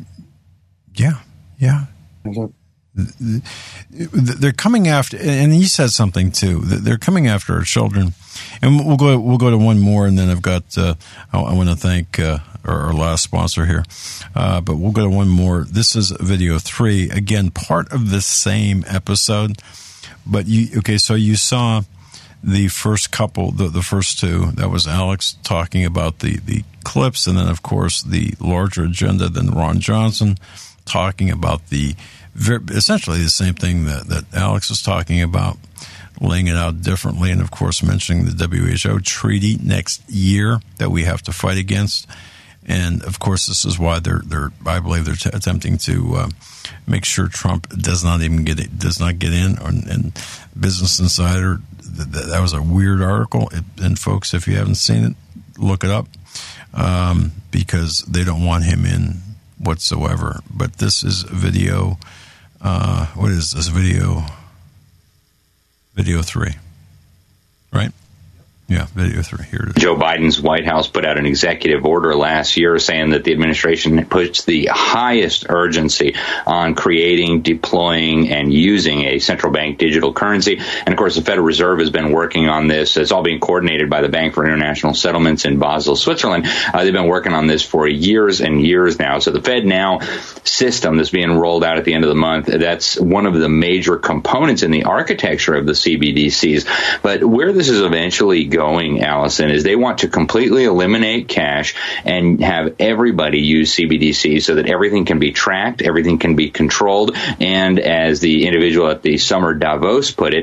[SPEAKER 2] They're coming after, and you said something too. They're coming after our children, and we'll go to one more, and then I've got. I want to thank our last sponsor here, but we'll go to one more. This is video 3, again, part of the same episode. But so you saw the first couple, the first 2. That was Alex talking about the clips, and then of course the larger agenda. Then Ron Johnson talking about essentially the same thing that Alex was talking about, laying it out differently, and of course mentioning the WHO treaty next year that we have to fight against. And of course, this is why I believe they're attempting to make sure Trump does not get in. And Business Insider, that was a weird article. And folks, if you haven't seen it, look it up, because they don't want him in whatsoever. But this is video. What is this video? Video 3, right? Yeah, video 3. Here it is.
[SPEAKER 10] Joe Biden's White House put out an executive order last year saying that the administration puts the highest urgency on creating, deploying, and using a central bank digital currency. And, of course, the Federal Reserve has been working on this. It's all being coordinated by the Bank for International Settlements in Basel, Switzerland. They've been working on this for years and years now. So the FedNow system that's being rolled out at the end of the month, that's one of the major components in the architecture of the CBDCs. But where this is eventually going, Allison, is they want to completely eliminate cash and have everybody use CBDC so that everything can be tracked, everything can be controlled, and as the individual at the Summer Davos put it,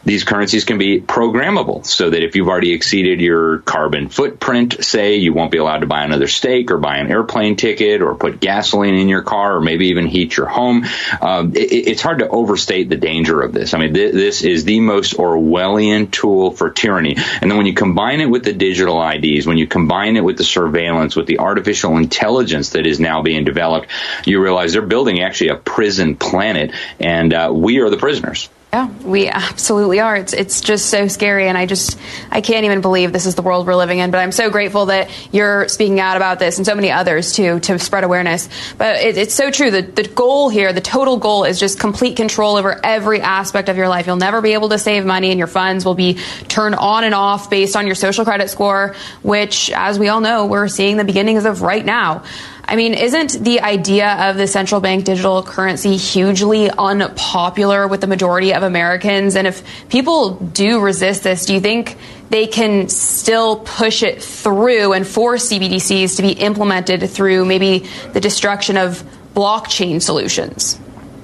[SPEAKER 10] These currencies can be programmable so that if you've already exceeded your carbon footprint, say, you won't be allowed to buy another steak or buy an airplane ticket or put gasoline in your car or maybe even heat your home. It's hard to overstate the danger of this. I mean, this is the most Orwellian tool for tyranny. And then when you combine it with the digital IDs, when you combine it with the surveillance, with the artificial intelligence that is now being developed, you realize they're building actually a prison planet, and we are the prisoners.
[SPEAKER 11] Yeah, we absolutely are. It's just so scary, and I can't even believe this is the world we're living in. But I'm so grateful that you're speaking out about this, and so many others too, to spread awareness. But it's so true. The goal here, the total goal, is just complete control over every aspect of your life. You'll never be able to save money, and your funds will be turned on and off based on your social credit score, which, as we all know, we're seeing the beginnings of right now. I mean, isn't the idea of the central bank digital currency hugely unpopular with the majority of Americans? And if people do resist this, do you think they can still push it through and force CBDCs to be implemented through maybe the destruction of blockchain solutions?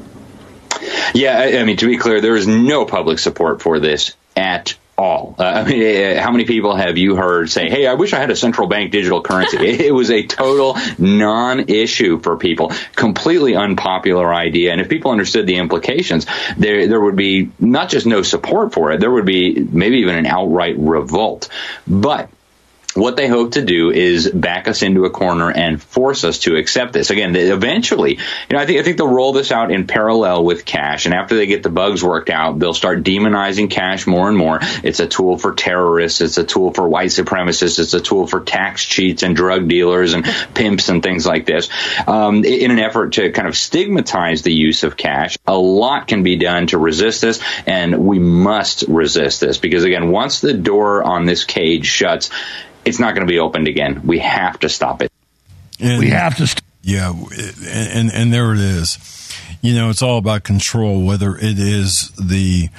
[SPEAKER 10] Yeah, I mean, to be clear, there is no public support for this at all. I mean, how many people have you heard say, hey, I wish I had a central bank digital currency? It was a total non-issue for people, completely unpopular idea. And if people understood the implications, there would be not just no support for it, there would be maybe even an outright revolt. But what they hope to do is back us into a corner and force us to accept this. Again, eventually, I think they'll roll this out in parallel with cash. And after they get the bugs worked out, they'll start demonizing cash more and more. It's a tool for terrorists. It's a tool for white supremacists. It's a tool for tax cheats and drug dealers and pimps and things like this. In an effort to kind of stigmatize the use of cash, a lot can be done to resist this. And we must resist this because, again, once the door on this cage shuts, it's not going to be opened again. We have to stop it.
[SPEAKER 7] We have to
[SPEAKER 2] yeah, and there it is. It's all about control, whether it is the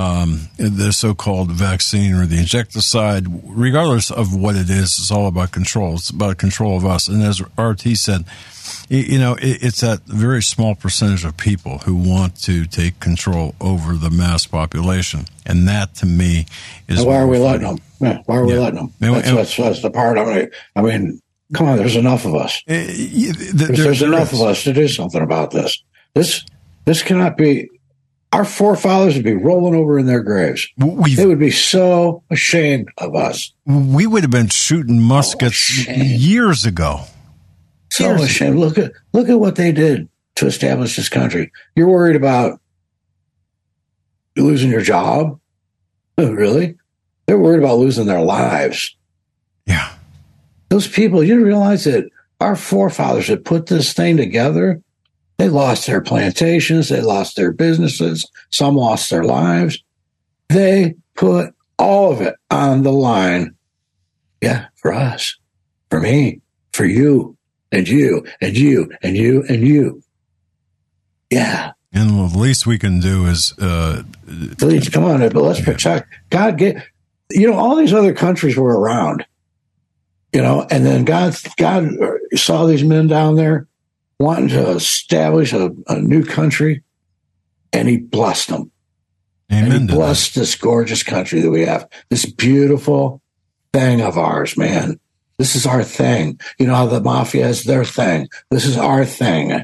[SPEAKER 2] so-called vaccine or the insecticide. Regardless of what it is, it's all about control. It's about control of us. And as RT said, it's that very small percentage of people who want to take control over the mass population. And that, to me, is...
[SPEAKER 4] Why are we letting them? Yeah, why are we letting them? That's the part of it. I mean, come on, there's enough of us. There's enough of us to do something about this. This cannot be... Our forefathers would be rolling over in their graves. They would be so ashamed of us.
[SPEAKER 2] We would have been shooting muskets years ago.
[SPEAKER 4] So ashamed. Look at what they did to establish this country. You're worried about losing your job? Oh, really? They're worried about losing their lives.
[SPEAKER 2] Yeah.
[SPEAKER 4] Those people, you realize that our forefathers that put this thing together, they lost their plantations, they lost their businesses, some lost their lives. They put all of it on the line. Yeah, for us, for me, for you. And you, and you, and you, and you. Yeah.
[SPEAKER 2] And the least we can do is...
[SPEAKER 4] Please, come on, but let's protect. God, all these other countries were around, and then God saw these men down there wanting to establish a new country, and he blessed them.
[SPEAKER 2] Amen.
[SPEAKER 4] And he blessed this gorgeous country that we have, this beautiful thing of ours, man. This is our thing. You know how the mafia is their thing. This is our thing.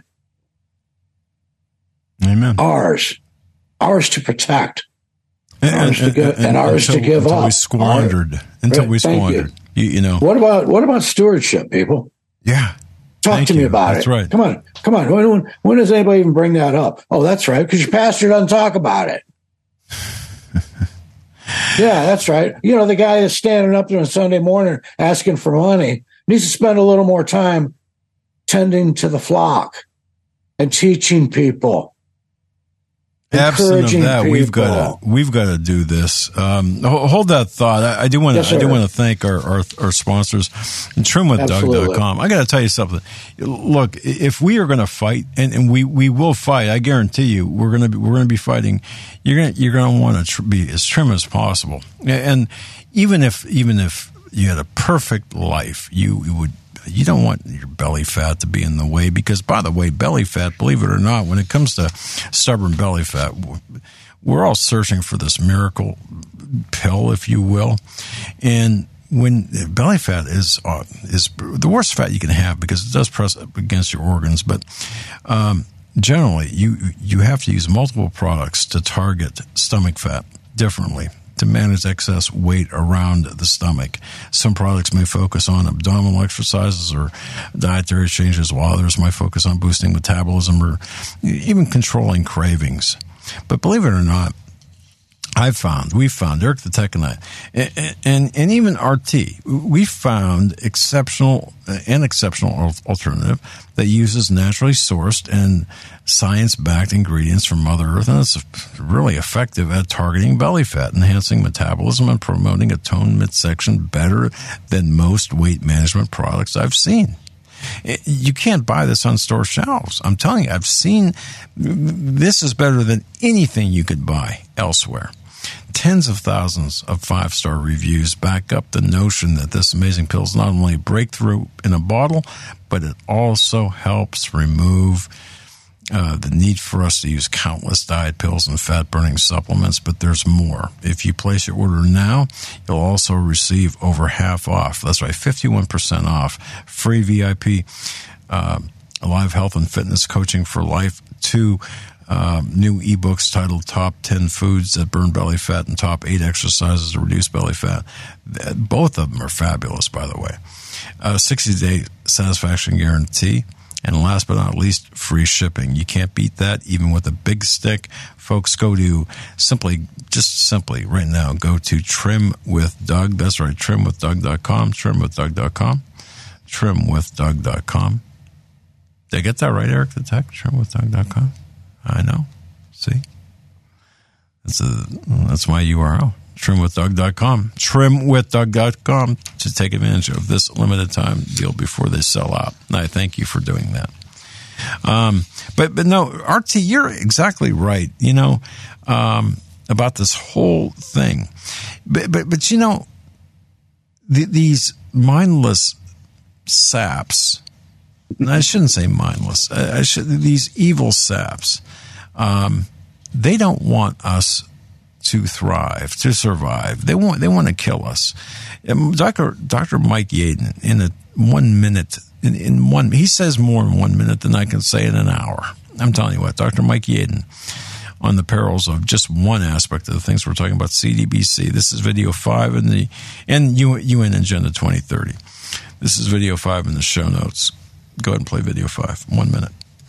[SPEAKER 2] Amen.
[SPEAKER 4] Ours to protect. Ours to give, and ours to give up.
[SPEAKER 2] Until we squandered.
[SPEAKER 4] What about stewardship, people?
[SPEAKER 2] Yeah.
[SPEAKER 4] Talk to me about it.
[SPEAKER 2] That's right.
[SPEAKER 4] Come on. When does anybody even bring that up? Oh, that's right, because your pastor doesn't talk about it. Yeah, that's right. The guy that's standing up there on Sunday morning asking for money needs to spend a little more time tending to the flock and teaching people.
[SPEAKER 2] Absent of that, we've got to do this. Hold that thought. I do want to thank our sponsors, trimwithdog.com. I got to tell you something. Look, if we are going to fight, and we will fight, I guarantee you, we're going to be fighting. You're going to want to be as trim as possible. And even if you had a perfect life, you don't want your belly fat to be in the way because, by the way, belly fat, believe it or not, when it comes to stubborn belly fat, we're all searching for this miracle pill, if you will. And when belly fat is the worst fat you can have because it does press up against your organs, but generally you have to use multiple products to target stomach fat differently to manage excess weight around the stomach. Some products may focus on abdominal exercises or dietary changes, while others might focus on boosting metabolism or even controlling cravings. But believe it or not, we found, Eric the Tech and I, and even RT, we found an exceptional alternative that uses naturally sourced and science-backed ingredients from Mother Earth, and it's really effective at targeting belly fat, enhancing metabolism, and promoting a toned midsection better than most weight management products I've seen. You can't buy this on store shelves. I'm telling you, I've seen this is better than anything you could buy elsewhere. Tens of thousands of 5-star reviews back up the notion that this amazing pill is not only a breakthrough in a bottle, but it also helps remove the need for us to use countless diet pills and fat-burning supplements. But there's more. If you place your order now, you'll also receive over half off. That's right, 51% off. Free VIP, live health and fitness coaching for life, 2 new ebooks titled Top 10 Foods That Burn Belly Fat and Top 8 Exercises to Reduce Belly Fat. Both of them are fabulous, by the way. 60-day satisfaction guarantee. And last but not least, free shipping. You can't beat that, even with a big stick. Folks, go to simply right now, go to Trim with Doug. That's right, trimwithdoug.com, trimwithdoug.com, trimwithdoug.com. Did I get that right, Eric the Tech? Trimwithdoug.com. I know. See? That's my URL. Trimwithdoug.com. Trimwithdoug.com to take advantage of this limited time deal before they sell out. And I thank you for doing that. But no, RT, you're exactly right, about this whole thing. But these mindless saps, I shouldn't say mindless. These evil saps, they don't want us to thrive, to survive. They want to kill us. Dr. Mike Yaden, in a 1 minute, he says more in 1 minute than I can say in an hour. I'm telling you what, Dr. Mike Yaden, on the perils of just one aspect of the things we're talking about, CDBC. This is video 5 in the UN Agenda 2030. This is video 5 in the show notes. Go ahead and play video 5. 1 minute.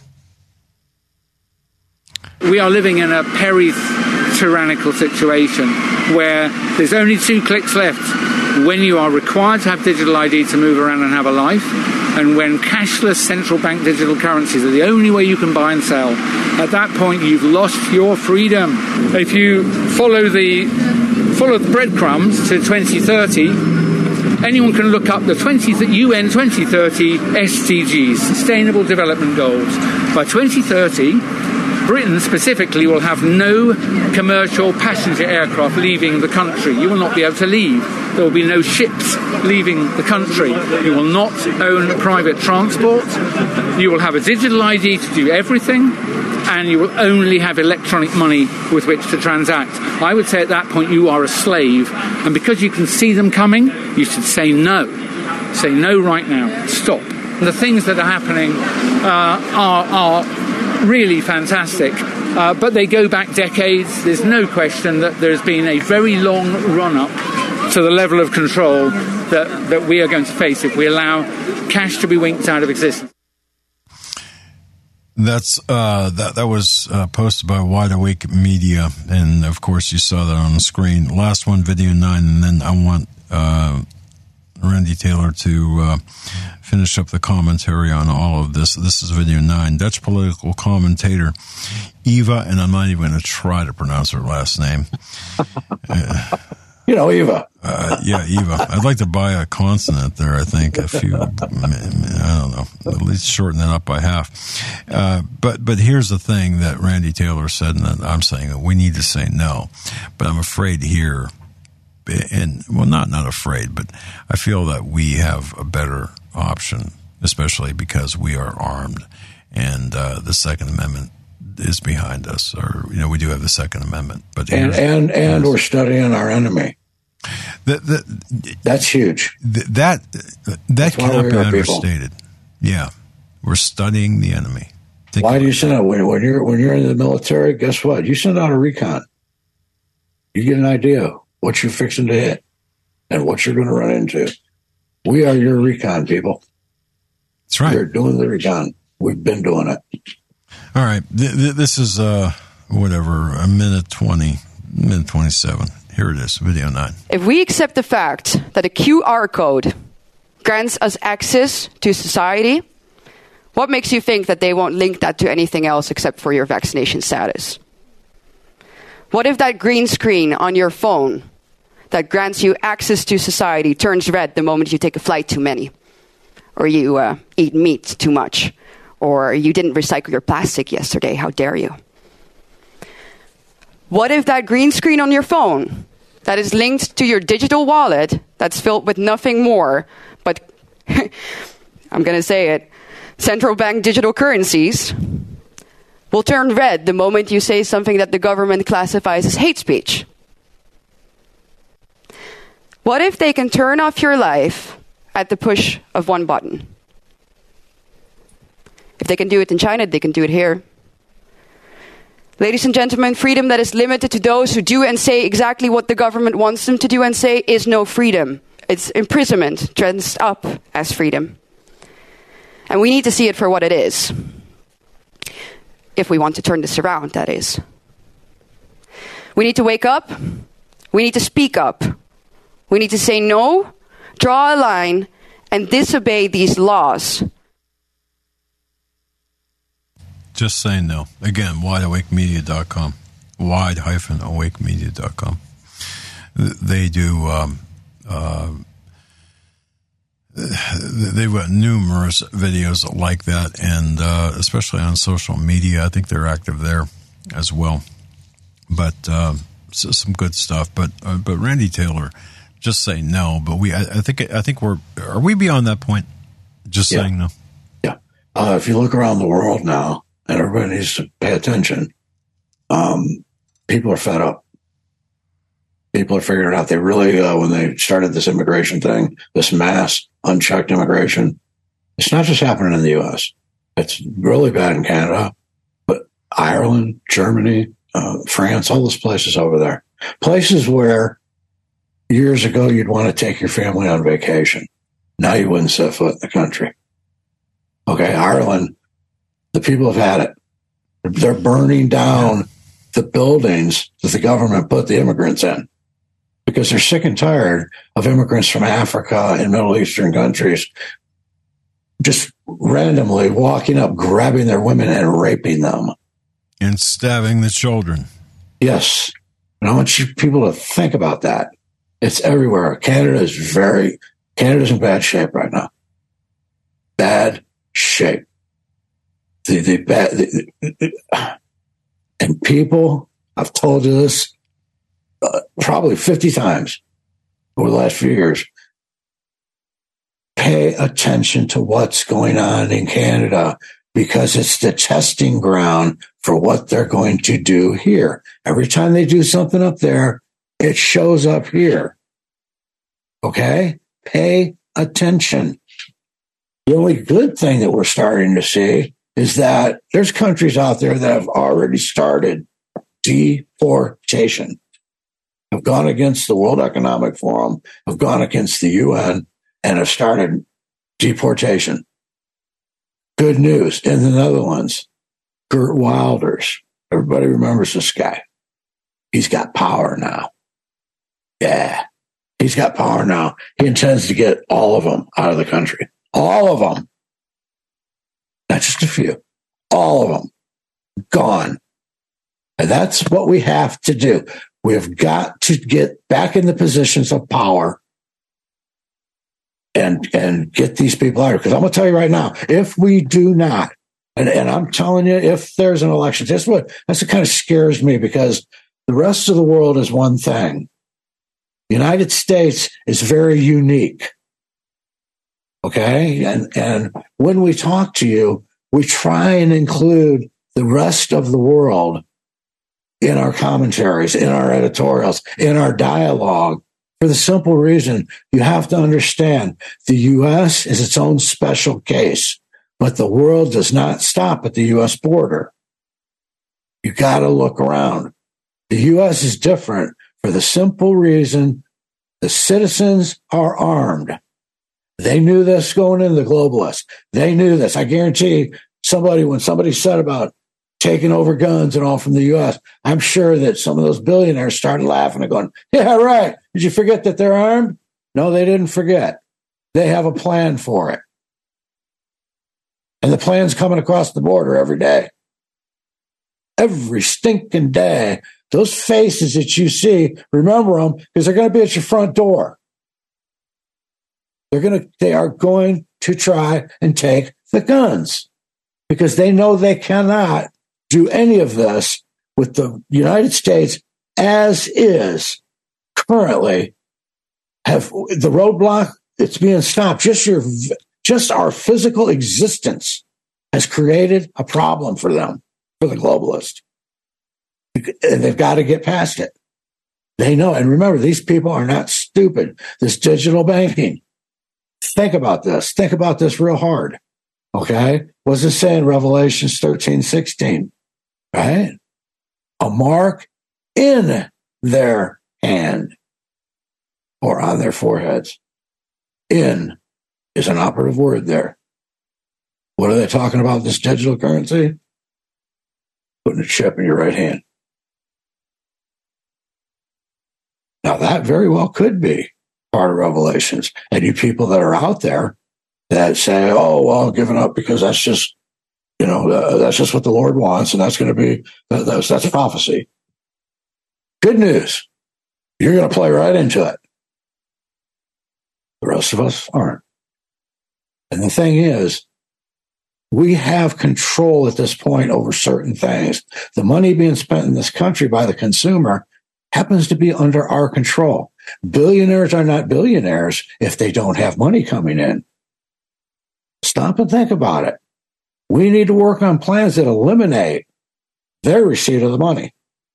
[SPEAKER 12] We are living in a peri-tyrannical situation where there's only 2 clicks left when you are required to have digital ID to move around and have a life, and when cashless central bank digital currencies are the only way you can buy and sell. At that point, you've lost your freedom. If you follow the breadcrumbs to 2030, anyone can look up the UN 2030 SDGs, Sustainable Development Goals. By 2030, Britain specifically will have no commercial passenger aircraft leaving the country. You will not be able to leave. There will be no ships leaving the country. You will not own private transport. You will have a digital ID to do everything, and you will only have electronic money with which to transact. I would say at that point you are a slave, and because you can see them coming, you should say no. Say no right now. Stop. The things that are happening are really fantastic, but they go back decades. There's no question that there's been a very long run-up to the level of control that we are going to face if we allow cash to be winked out of existence.
[SPEAKER 2] That's that was posted by Wide Awake Media, and of course you saw that on the screen. Last one, video 9, and then I want Randy Taylor to finish up the commentary on all of this. This is video 9. Dutch political commentator Eva, and I'm not even going to try to pronounce her last name.
[SPEAKER 4] Eva.
[SPEAKER 2] Yeah, Eva. I'd like to buy a consonant there, I think. I don't know, at least shorten it up by half. But here's the thing that Randy Taylor said, and that I'm saying that we need to say no. But I'm afraid here, and well, not afraid, but I feel that we have a better option, especially because we are armed, and the Second Amendment is behind us, or we do have the Second Amendment, but
[SPEAKER 4] and we're studying our enemy. That's huge.
[SPEAKER 2] That cannot be understated. Yeah, we're studying the enemy.
[SPEAKER 4] Why do you send out when you're in the military? Guess what? You send out a recon. You get an idea what you're fixing to hit and what you're going to run into. We are your recon people.
[SPEAKER 2] That's right.
[SPEAKER 4] We're doing the recon. We've been doing it.
[SPEAKER 2] All right. This is a minute 20, minute 27. Here it is, video 9.
[SPEAKER 13] If we accept the fact that a QR code grants us access to society, what makes you think that they won't link that to anything else except for your vaccination status? What if that green screen on your phone that grants you access to society turns red the moment you take a flight too many? Or you eat meat too much? Or you didn't recycle your plastic yesterday? How dare you? What if that green screen on your phone that is linked to your digital wallet that's filled with nothing more but, I'm going to say it, central bank digital currencies will turn red the moment you say something that the government classifies as hate speech? What if they can turn off your life at the push of one button? If they can do it in China, they can do it here. Ladies and gentlemen, freedom that is limited to those who do and say exactly what the government wants them to do and say is no freedom. It's imprisonment dressed up as freedom. And we need to see it for what it is. If we want to turn this around, that is. We need to wake up. We need to speak up. We need to say no, draw a line, and disobey these laws.
[SPEAKER 2] Just saying no. Again, wideawakemedia.com. Wide-awakemedia.com. They do... they've got numerous videos like that, and especially on social media. I think they're active there as well. But so some good stuff. But Randy Taylor, just say no. But I think are we beyond that point? Just saying no.
[SPEAKER 4] Yeah. If you look around the world now, and everybody needs to pay attention, people are fed up. People are figuring out they really, when they started this immigration thing, this mass unchecked immigration, it's not just happening in the U.S. It's really bad in Canada, but Ireland, Germany, France, all those places over there. Places where years ago you'd want to take your family on vacation. Now you wouldn't set foot in the country. Okay, Ireland, the people have had it. They're burning down the buildings that the government put the immigrants in because they're sick and tired of immigrants from Africa and Middle Eastern countries just randomly walking up, grabbing their women and raping them.
[SPEAKER 2] And stabbing the children.
[SPEAKER 4] Yes. And I want you people to think about that. It's everywhere. Canada's in bad shape right now. Bad shape. And people, I've told you this probably 50 times over the last few years. Pay attention to what's going on in Canada because it's the testing ground for what they're going to do here. Every time they do something up there, it shows up here. Okay? Pay attention. The only good thing that we're starting to see is that there's countries out there that have already started deportation, have gone against the World Economic Forum, have gone against the UN, and have started deportation. Good news. In the Netherlands, Geert Wilders, everybody remembers this guy. He's got power now. Yeah, he's got power now. He intends to get all of them out of the country. All of them. Not just a few. All of them. Gone. And that's what we have to do. We have got to get back in the positions of power and get these people out. Because I'm going to tell you right now, if we do not, and I'm telling you, if there's an election, that's what kind of scares me because the rest of the world is one thing. The United States is very unique. Okay? And when we talk to you, we try and include the rest of the world in our commentaries, in our editorials, in our dialogue, for the simple reason you have to understand the U.S. is its own special case, but the world does not stop at the U.S. border. You got to look around. The U.S. is different for the simple reason the citizens are armed. They knew this going into the globalists. They knew this. I guarantee when somebody said about taking over guns and all from the U.S., I'm sure that some of those billionaires started laughing and going, yeah, right. Did you forget that they're armed? No, they didn't forget. They have a plan for it. And the plan's coming across the border every day. Every stinking day. Those faces that you see, remember them because they're going to be at your front door. They are going to try and take the guns because they know they cannot do any of this with the United States as is currently. Have the roadblock, it's being stopped. Just our physical existence has created a problem for them, for the globalists. And they've got to get past it. They know. And remember, these people are not stupid. This digital banking. Think about this. Think about this real hard. Okay? What's it say in Revelations 13:16? Right? A mark in their hand or on their foreheads. In is an operative word there. What are they talking about, this digital currency? Putting a chip in your right hand. Now, that very well could be part of Revelations. And you people that are out there that say, oh, well, I'm giving up because that's just, that's just what the Lord wants. And that's going to be, that's prophecy. Good news. You're going to play right into it. The rest of us aren't. And the thing is, we have control at this point over certain things. The money being spent in this country by the consumer happens to be under our control. Billionaires are not billionaires if they don't have money coming in. Stop and think about it. We need to work on plans that eliminate their receipt of the money.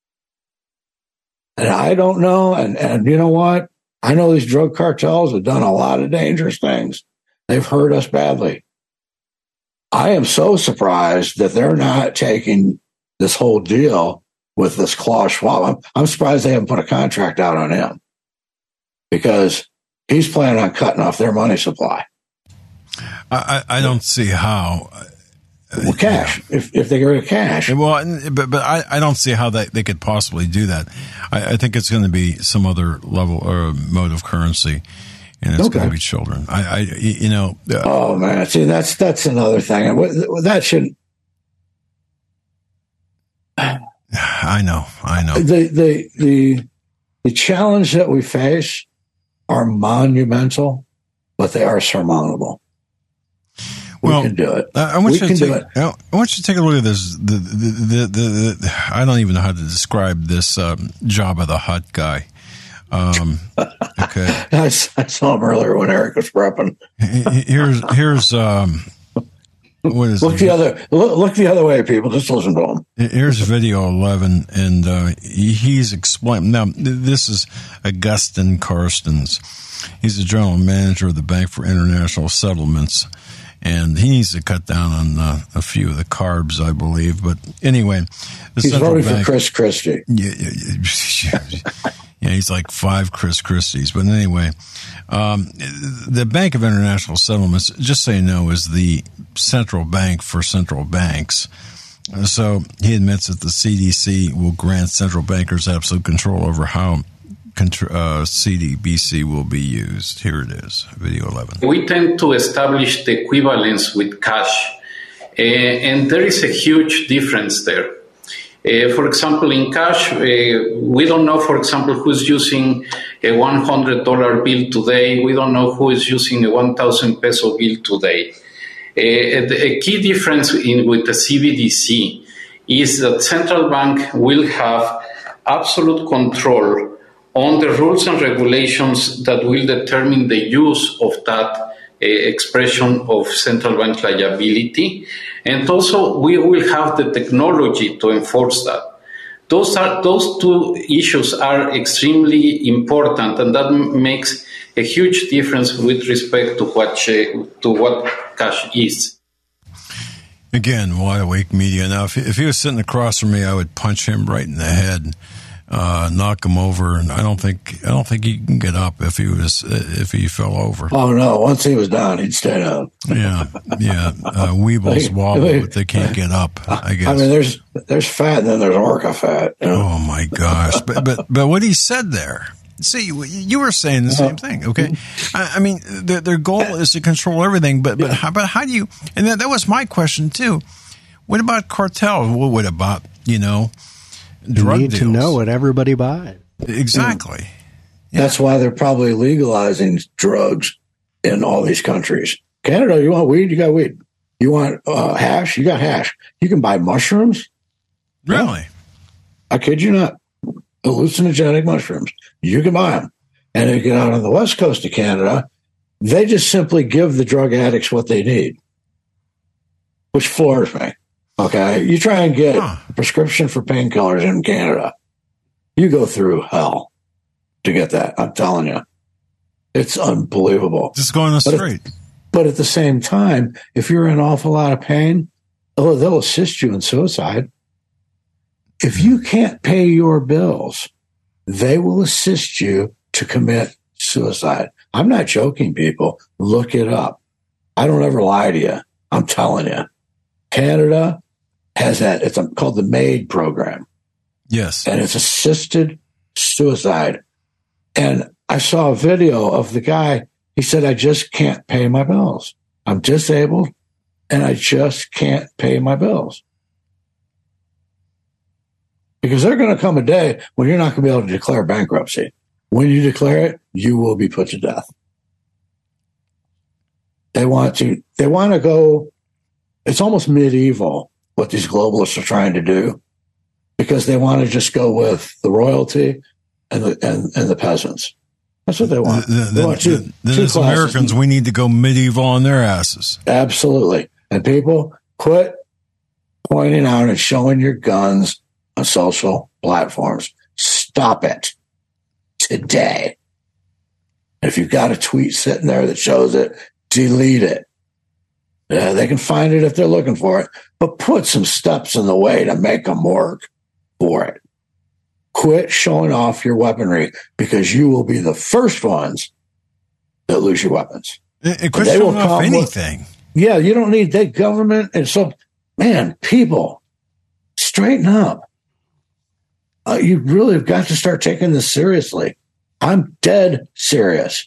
[SPEAKER 4] And I don't know, and you know what? I know these drug cartels have done a lot of dangerous things. They've hurt us badly. I am so surprised that they're not taking this whole deal with this Klaus Schwab. I'm surprised they haven't put a contract out on him because he's planning on cutting off their money supply.
[SPEAKER 2] I don't see how.
[SPEAKER 4] Well, cash. If they get rid of cash.
[SPEAKER 2] Well, but I don't see how they could possibly do that. I think it's going to be some other level or mode of currency, and it's going to be children. Oh
[SPEAKER 4] man, see that's another thing. That shouldn't.
[SPEAKER 2] I know.
[SPEAKER 4] The challenge that we face are monumental, but they are surmountable. We can do it.
[SPEAKER 2] I want you to take a look at this. I don't even know how to describe this Jabba the Hutt guy. Okay,
[SPEAKER 4] I saw him earlier when Eric was prepping.
[SPEAKER 2] Here's what is
[SPEAKER 4] look the other way, people. Just listen to him.
[SPEAKER 2] Here's video 11, and he's explaining. Now, this is Augustin Carstens. He's the general manager of the Bank for International Settlements. And he needs to cut down on a few of the carbs, I believe. But anyway,
[SPEAKER 4] he's voting for Chris Christie.
[SPEAKER 2] Yeah, he's like 5 Chris Christies. But anyway, the Bank of International Settlements, just so you know, is the central bank for central banks. So he admits that the CDC will grant central bankers absolute control over how CDBC will be used. Here it is, video 11.
[SPEAKER 14] We tend to establish the equivalence with cash, and there is a huge difference there. For example, in cash, we don't know, for example, who's using a $100 bill today. We don't know who is using a 1,000 peso bill today. A key difference with the CBDC is that central bank will have absolute control on the rules and regulations that will determine the use of that expression of central bank liability. And also, we will have the technology to enforce that. Those two issues are extremely important, and that makes a huge difference with respect to what cash is.
[SPEAKER 2] Again, Wide Awake Media. Now, if he was sitting across from me, I would punch him right in the head, knock him over, and I don't think he can get up if he fell over.
[SPEAKER 4] Oh no! Once he was down, he'd stay down.
[SPEAKER 2] Yeah. Weebles wobble, but they can't get up. I guess.
[SPEAKER 4] I mean, there's fat, and then there's orca fat. You know?
[SPEAKER 2] Oh my gosh! But what he said there. See, you were saying the same thing, okay? I mean, their goal is to control everything, but how do you? And that was my question too. What about cartel? What about drug
[SPEAKER 3] you need
[SPEAKER 2] deals?
[SPEAKER 3] to know what everybody buys.
[SPEAKER 2] Exactly.
[SPEAKER 4] Yeah. That's why they're probably legalizing drugs in all these countries. Canada, you want weed? You got weed. You want hash? You got hash. You can buy mushrooms.
[SPEAKER 2] Really?
[SPEAKER 4] I kid you not. Hallucinogenic mushrooms. You can buy them. And if you get out on the west coast of Canada, they just simply give the drug addicts what they need, which floors me. Okay. You try and get a prescription for painkillers in Canada, you go through hell to get that. I'm telling you. It's unbelievable.
[SPEAKER 2] Just go on the street.
[SPEAKER 4] But at the same time, if you're in an awful lot of pain, they'll assist you in suicide. If you can't pay your bills, they will assist you to commit suicide. I'm not joking, people. Look it up. I don't ever lie to you. I'm telling you. Canada has that. It's called the MAID program.
[SPEAKER 2] Yes.
[SPEAKER 4] And it's assisted suicide. And I saw a video of the guy. He said, I just can't pay my bills. I'm disabled and I just can't pay my bills. Because there's going to come a day when you're not going to be able to declare bankruptcy. When you declare it, you will be put to death. They want to go, it's almost medieval what these globalists are trying to do, because they want to just go with the royalty and the peasants. That's what they want. They want two
[SPEAKER 2] as Americans, we need to go medieval on their asses.
[SPEAKER 4] Absolutely. And people, quit pointing out and showing your guns on social platforms. Stop it today. If you've got a tweet sitting there that shows it, delete it. They can find it if they're looking for it, but put some steps in the way to make them work for it. Quit showing off your weaponry, because you will be the first ones that lose your weapons.
[SPEAKER 2] Quit showing off anything.
[SPEAKER 4] You don't need that government. And so, man, people, straighten up. You really have got to start taking this seriously. I'm dead serious.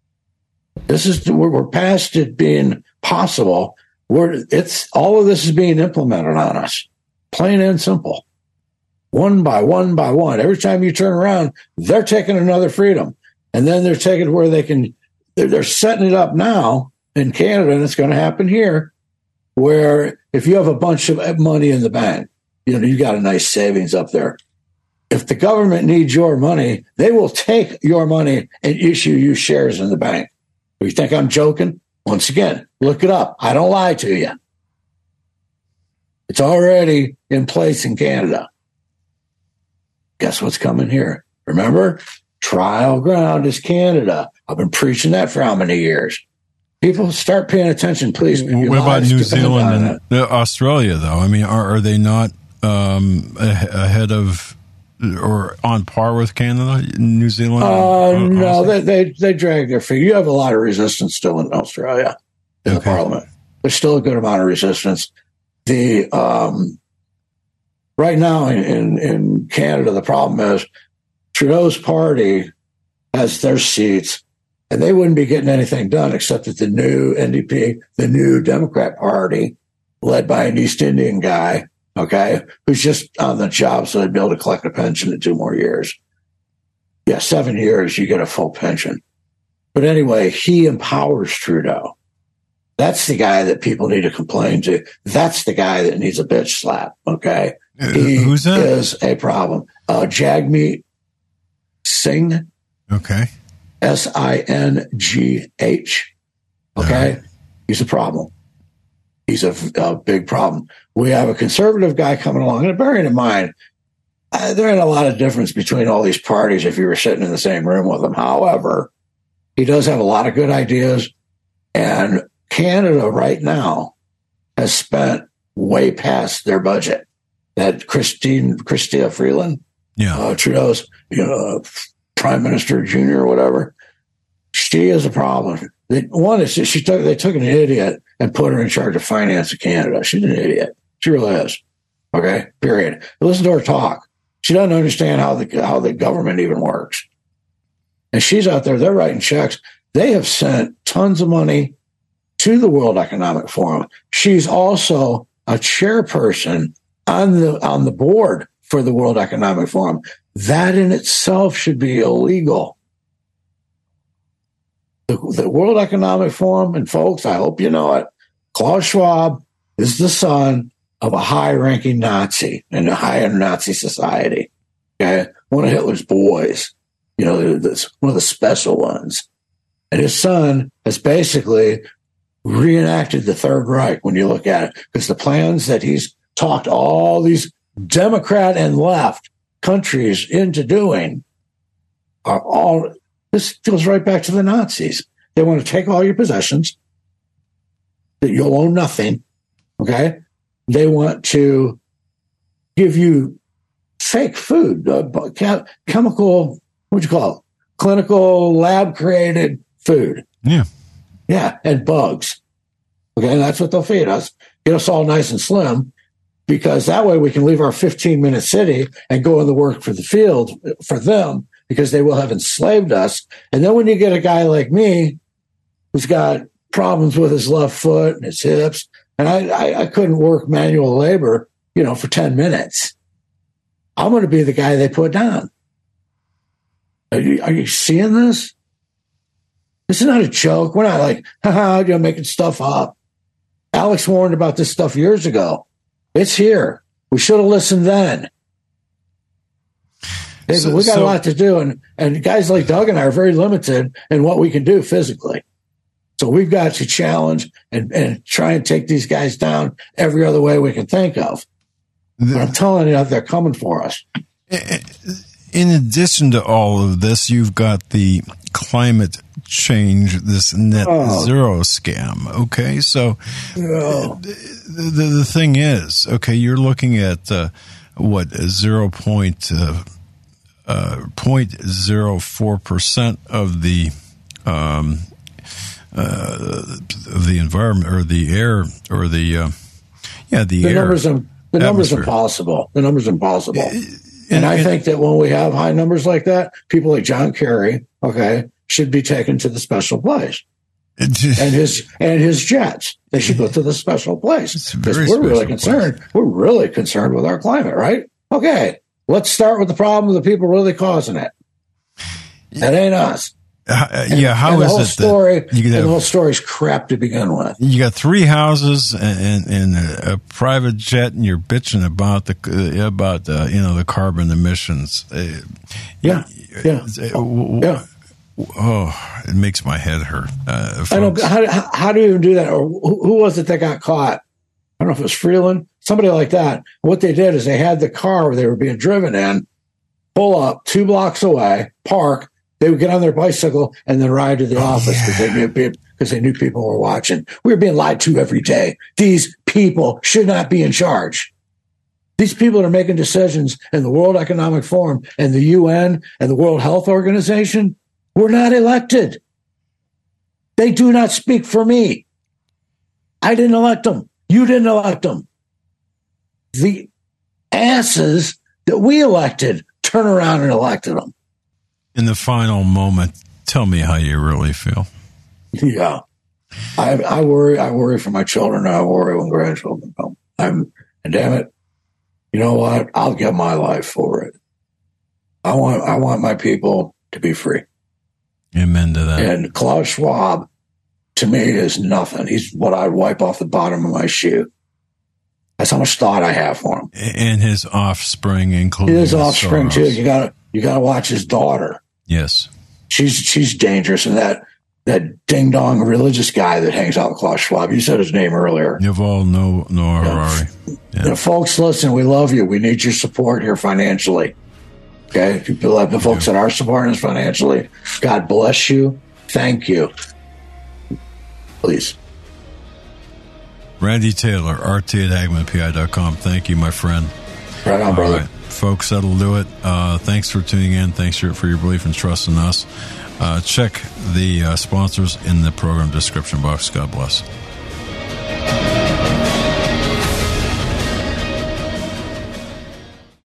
[SPEAKER 4] We're past it being possible. All of this is being implemented on us, plain and simple, one by one by one. Every time you turn around, they're taking another freedom, and then they're taking where they can. They're setting it up now in Canada, and it's going to happen here, where if you have a bunch of money in the bank, you got a nice savings up there. If the government needs your money, they will take your money and issue you shares in the bank. You think I'm joking? Once again, look it up. I don't lie to you. It's already in place in Canada. Guess what's coming here? Remember, trial ground is Canada. I've been preaching that for how many years? People, start paying attention, please.
[SPEAKER 2] What about New Zealand and Australia, though? I mean, are they not ahead of or on par with Canada, New Zealand?
[SPEAKER 4] No, they drag their feet. You have a lot of resistance still in Australia in the parliament. There's still a good amount of resistance. The right now in Canada, the problem is Trudeau's party has their seats, and they wouldn't be getting anything done except that the new NDP, the new Democrat Party, led by an East Indian guy, who's just on the job, so they'd be able to collect a pension in 2 more years. 7 years, you get a full pension. But anyway, he empowers Trudeau. That's the guy that people need to complain to. That's the guy that needs a bitch slap, okay?
[SPEAKER 2] Who's that?
[SPEAKER 4] Is a problem. Jagmeet Singh.
[SPEAKER 2] Okay.
[SPEAKER 4] Singh. Okay? He's a problem. He's a big problem. We have a conservative guy coming along, and bearing in mind, there ain't a lot of difference between all these parties if you were sitting in the same room with them. However, he does have a lot of good ideas, and Canada right now has spent way past their budget. That Chrystia Freeland, Trudeau's Prime Minister Junior or whatever, she is a problem. They took an idiot and put her in charge of finance of Canada. She's an idiot. She really is. Okay, period. Listen to her talk. She doesn't understand how the government even works. And she's out there. They're writing checks. They have sent tons of money to the World Economic Forum. She's also a chairperson on the board for the World Economic Forum. That in itself should be illegal. The World Economic Forum, and folks, I hope you know it, Klaus Schwab is the son of a high-ranking Nazi in a high-end Nazi society. Okay, one of Hitler's boys, one of the special ones. And his son has basically reenacted the Third Reich when you look at it, because the plans that he's talked all these Democrat and left countries into doing are all, this goes right back to the Nazis. They want to take all your possessions, that you'll own nothing, okay? They want to give you fake food, chemical, what'd you call it? Clinical, lab-created food.
[SPEAKER 2] Yeah.
[SPEAKER 4] Yeah, and bugs. Okay, and that's what they'll feed us. Get us all nice and slim, because that way we can leave our 15-minute city and go in the work for the field for them, because they will have enslaved us. And then when you get a guy like me who's got problems with his left foot and his hips, and I couldn't work manual labor, for 10 minutes, I'm going to be the guy they put down. Are you seeing this? This is not a joke. We're not like, making stuff up. Alex warned about this stuff years ago. It's here. We should have listened then. We got a lot to do, and guys like Doug and I are very limited in what we can do physically. So we've got to challenge and try and take these guys down every other way we can think of. But I'm telling you, they're coming for us.
[SPEAKER 2] In addition to all of this, you've got the climate change, this net zero scam. Okay, so the thing is, okay, you're looking at 0.04% of the environment, or the air, or the air.
[SPEAKER 4] The number's impossible. The number's impossible. And I think that when we have high numbers like that, people like John Kerry, should be taken to the special place. And his jets, they should go to the special place. Because we're really concerned. We're really concerned with our climate, right? Okay, let's start with the problem of the people really causing it. That ain't us.
[SPEAKER 2] How is it
[SPEAKER 4] that the whole story's crap to begin with?
[SPEAKER 2] You got 3 houses and a private jet, and you're bitching about the carbon emissions. Oh, it makes my head hurt.
[SPEAKER 4] I don't. How do you even do that? Or who was it that got caught? I don't know if it was Freeland, somebody like that. What they did is they had the car where they were being driven in, pull up 2 blocks away, park. They would get on their bicycle and then ride to the office because they knew people were watching. We were being lied to every day. These people should not be in charge. These people that are making decisions in the World Economic Forum and the UN and the World Health Organization were not elected. They do not speak for me. I didn't elect them. You didn't elect them. The asses that we elected turn around and elected them.
[SPEAKER 2] In the final moment, tell me how you really feel.
[SPEAKER 4] Yeah. I worry. I worry for my children. I worry when grandchildren come. And damn it, you know what? I'll give my life for it. I want my people to be free.
[SPEAKER 2] Amen to that.
[SPEAKER 4] And Klaus Schwab, to me, is nothing. He's what I'd wipe off the bottom of my shoe. That's how much thought I have for him.
[SPEAKER 2] And his offspring, including
[SPEAKER 4] his offspring too. You gotta watch his daughter.
[SPEAKER 2] Yes,
[SPEAKER 4] she's dangerous, and that that ding dong religious guy that hangs out with Klaus Schwab. You said his name earlier.
[SPEAKER 2] Yuval Noah Harari.
[SPEAKER 4] Yeah. Folks, listen, we love you. We need your support here financially. Okay? If you feel like the folks that are supporting us financially, God bless you. Thank you. Please.
[SPEAKER 2] Randy Taylor, rt@hagmanpi.com. Thank you, my friend.
[SPEAKER 4] Right on, brother.
[SPEAKER 2] All right, folks, that'll do it. Thanks for tuning in. Thanks for your belief and trust in us. Check the sponsors in the program description box. God bless.